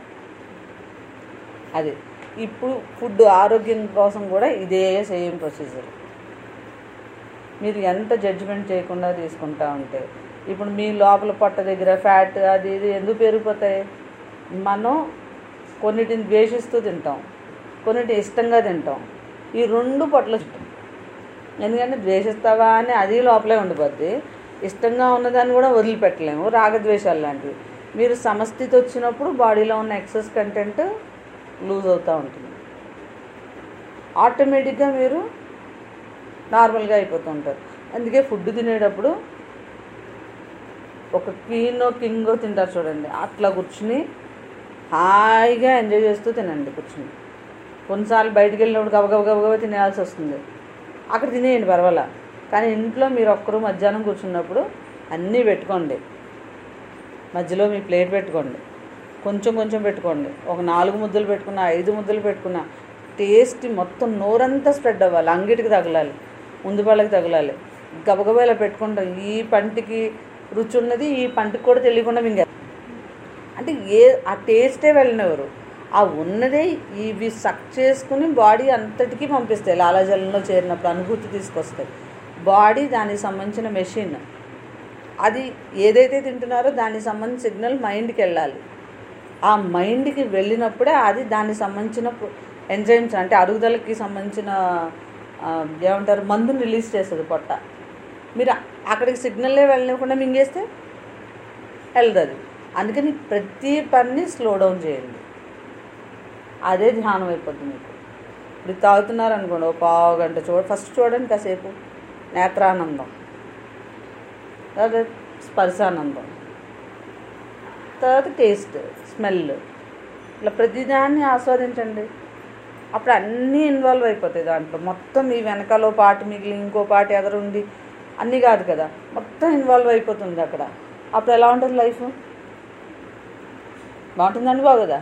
అది ఇప్పుడు ఫుడ్ ఆరోగ్యం కోసం కూడా ఇదే సేమ్ ప్రొసీజర్. మీరు ఎంత జడ్జిమెంట్ చేయకుండా తీసుకుంటా ఉంటే, ఇప్పుడు మీ లోపల పొట్ట దగ్గర ఫ్యాట్ అది ఇది ఎందుకు పెరిగిపోతాయి? మనం కొన్నిటిని ద్వేషిస్తూ తింటాం, కొన్నిటి ఇష్టంగా తింటాం. ఈ రెండు పొట్టలు చుట్టాం. ఎందుకంటే ద్వేషిస్తావా అని అది లోపలే ఉండిపోద్ది, ఇష్టంగా ఉన్నదాన్ని కూడా వదిలిపెట్టలేము, రాగద్వేషాలు లాంటివి. మీరు సమస్థితి వచ్చినప్పుడు బాడీలో ఉన్న ఎక్సెస్ కంటెంట్ లూజ్ అవుతూ ఉంటుంది. ఆటోమేటిక్గా మీరు నార్మల్గా అయిపోతూ ఉంటారు. అందుకే ఫుడ్ తినేటప్పుడు ఒక క్వీనో కింగో తింటారు చూడండి, అట్లా కూర్చుని హాయిగా ఎంజాయ్ చేస్తూ తినండి కూర్చుని. కొన్నిసార్లు బయటికి వెళ్ళినప్పుడు గబగబ గబగబా తినేయాల్సి వస్తుంది, అక్కడ తినేయండి పర్వాలా. కానీ ఇంట్లో మీరు ఒక్కరు మధ్యాహ్నం కూర్చున్నప్పుడు అన్నీ పెట్టుకోండి, మధ్యలో మీ ప్లేట్ పెట్టుకోండి, కొంచెం కొంచెం పెట్టుకోండి. ఒక నాలుగు ముద్దలు పెట్టుకున్న, ఐదు ముద్దలు పెట్టుకున్న, టేస్ట్ మొత్తం నోరంతా స్ప్రెడ్ అవ్వాలి, అంగిటికి తగలాలి, ముందు వాళ్ళకి తగలాలి. గబగబా ఇలా పెట్టుకుంటాం, ఈ పంటికి రుచి ఉన్నది ఈ పంటికి కూడా తెలియకుండా మింగే, అంటే ఏ ఆ టేస్టే వెళ్ళినవారు ఆ ఉన్నదే ఇవి సక్ చేసుకుని బాడీ అంతటికీ పంపిస్తాయి. లాలాజలంలో చేరినప్పుడు అనుభూతి తీసుకొస్తాయి. బాడీ దానికి సంబంధించిన మెషిన్, అది ఏదైతే తింటున్నారో దానికి సంబంధించిన సిగ్నల్ మైండ్కి వెళ్ళాలి. ఆ మైండ్కి వెళ్ళినప్పుడే అది దానికి సంబంధించిన ఎంజైమ్స్ అంటే అరుగుదలకి సంబంధించిన ఏమంటారు మందుని రిలీజ్ చేస్తుంది పొట్ట. మీరు అక్కడికి సిగ్నల్లే వెళ్ళనివ్వకుండా మింగేస్తే వెళ్ళదు అది. అందుకని ప్రతి పని స్లో డౌన్ చేయండి, అదే ధ్యానం అయిపోతుంది మీకు. ఇప్పుడు తాగుతున్నారు అనుకోండి, ఒక పావు గంట చూడ ఫస్ట్ చూడండి కాసేపు, నేత్రానందం, తర్వాత స్పర్శానందం, తర్వాత టేస్ట్, స్మెల్, ఇట్లా ప్రతిదాన్ని ఆస్వాదించండి. అప్పుడు అన్నీ ఇన్వాల్వ్ అయిపోతాయి దాంట్లో. మొత్తం మీ వెనకాలో పాటు మిగిలి ఇంకో పాటు ఎదరుండి అన్నీ కాదు కదా, మొత్తం ఇన్వాల్వ్ అయిపోతుంది అక్కడ. అప్పుడు ఎలా ఉంటుంది లైఫ్? బాగుంటుందండి, బాగోదా?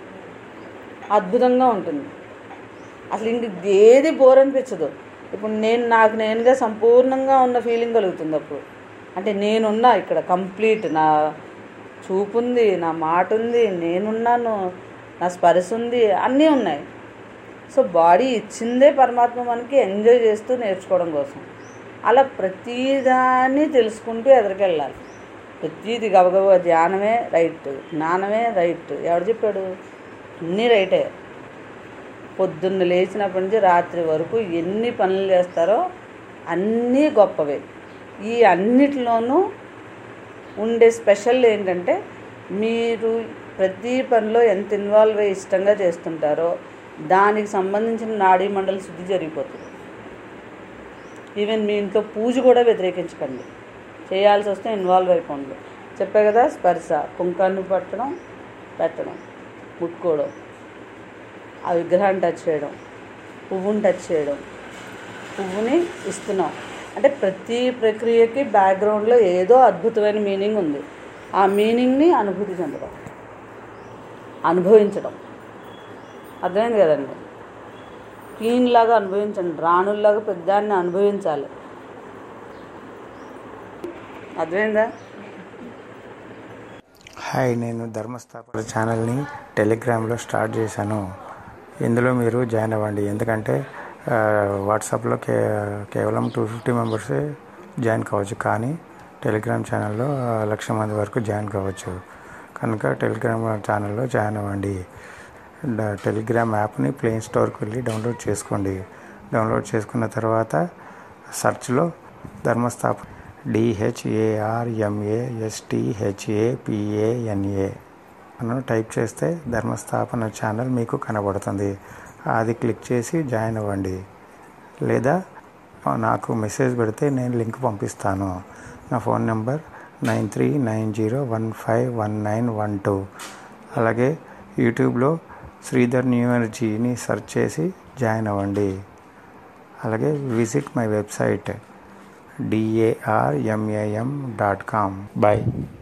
అద్భుతంగా ఉంటుంది. అసలు ఇంక ఏది బోర్ అనిపించదు. ఇప్పుడు నేను నాకు నేనుగా సంపూర్ణంగా ఉన్న ఫీలింగ్ కలుగుతుంది అప్పుడు. అంటే నేనున్నా ఇక్కడ కంప్లీట్, నా చూపు ఉంది, నా మాట ఉంది, నేనున్నాను, నా స్పర్శ ఉంది, అన్నీ ఉన్నాయి. సో బాడీ ఇచ్చిందే పరమాత్మ మనకి ఎంజాయ్ చేస్తూ నేర్చుకోవడం కోసం. అలా ప్రతిదాన్ని తెలుసుకుంటూ ఎదురుకెళ్ళాలి. ప్రతిది గబగబా ధ్యానమే రైట్, జ్ఞానమే రైట్, ఎవడు చెప్పాడు? అన్నీ రైటే. పొద్దున్న లేచినప్పటి నుంచి రాత్రి వరకు ఎన్ని పనులు చేస్తారో అన్నీ గొప్పవే. ఈ అన్నిటిలోనూ ఉండే స్పెషల్ ఏంటంటే మీరు ప్రతి పనిలో ఎంత ఇన్వాల్వ్ అయ్యి ఇష్టంగా చేస్తుంటారో దానికి సంబంధించిన నాడీ మండలి శుద్ధి జరిగిపోతుంది. ఈవెన్ మీ ఇంట్లో పూజ కూడా వ్యతిరేకించకండి, చేయాల్సి వస్తే ఇన్వాల్వ్ అయిపోండి. చెప్పే కదా, స్పర్శ, కుంకాన్ని పట్టడం, పెట్టడం, ముట్టుకోవడం, ఆ విగ్రహాన్ని టచ్ చేయడం, పువ్వుని టచ్ చేయడం, పువ్వుని ఇస్తున్నాం అంటే ప్రతి ప్రక్రియకి బ్యాక్గ్రౌండ్లో ఏదో అద్భుతమైన మీనింగ్ ఉంది. ఆ మీనింగ్ని అనుభూతి చెందడం, అనుభవించడం. అర్థమైంది కదండి? క్లీన్లాగా అనుభవించండి, రాణుల్లాగా పెద్దాన్ని అనుభవించాలి. అర్థమైందా? హాయ్, నేను ధర్మస్థాపన ఛానల్ని టెలిగ్రామ్లో స్టార్ట్ చేశాను. ఇందులో మీరు జాయిన్ అవ్వండి. ఎందుకంటే వాట్సాప్లో కే కేవలం టూ ఫిఫ్టీ మెంబర్సే జాయిన్ కావచ్చు, కానీ టెలిగ్రామ్ ఛానల్లో లక్ష మంది వరకు జాయిన్ కావచ్చు. కనుక టెలిగ్రామ్ ఛానల్లో జాయిన్ అవ్వండి. టెలిగ్రామ్ యాప్ని ప్లే స్టోర్కి వెళ్ళి డౌన్లోడ్ చేసుకోండి. డౌన్లోడ్ చేసుకున్న తర్వాత సెర్చ్లో ధర్మస్థాపన డిహెచ్ఏఆర్ఎంఏఎస్టిహెచ్ఏపిఏఎన్ఏ అని టైప్ చేస్తే ధర్మస్థాపన ఛానల్ మీకు కనబడుతుంది. అది క్లిక్ చేసి జాయిన్ అవ్వండి. లేదా నాకు మెసేజ్ పెడితే నేను లింక్ పంపిస్తాను. నా phone number nine three nine zero one five one nine one two. అలాగే యూట్యూబ్లో శ్రీధర్ న్యూ ఎనర్జీని సెర్చ్ చేసి జాయిన్ అవ్వండి. అలాగే visit my website D A R M A M dot com. Bye.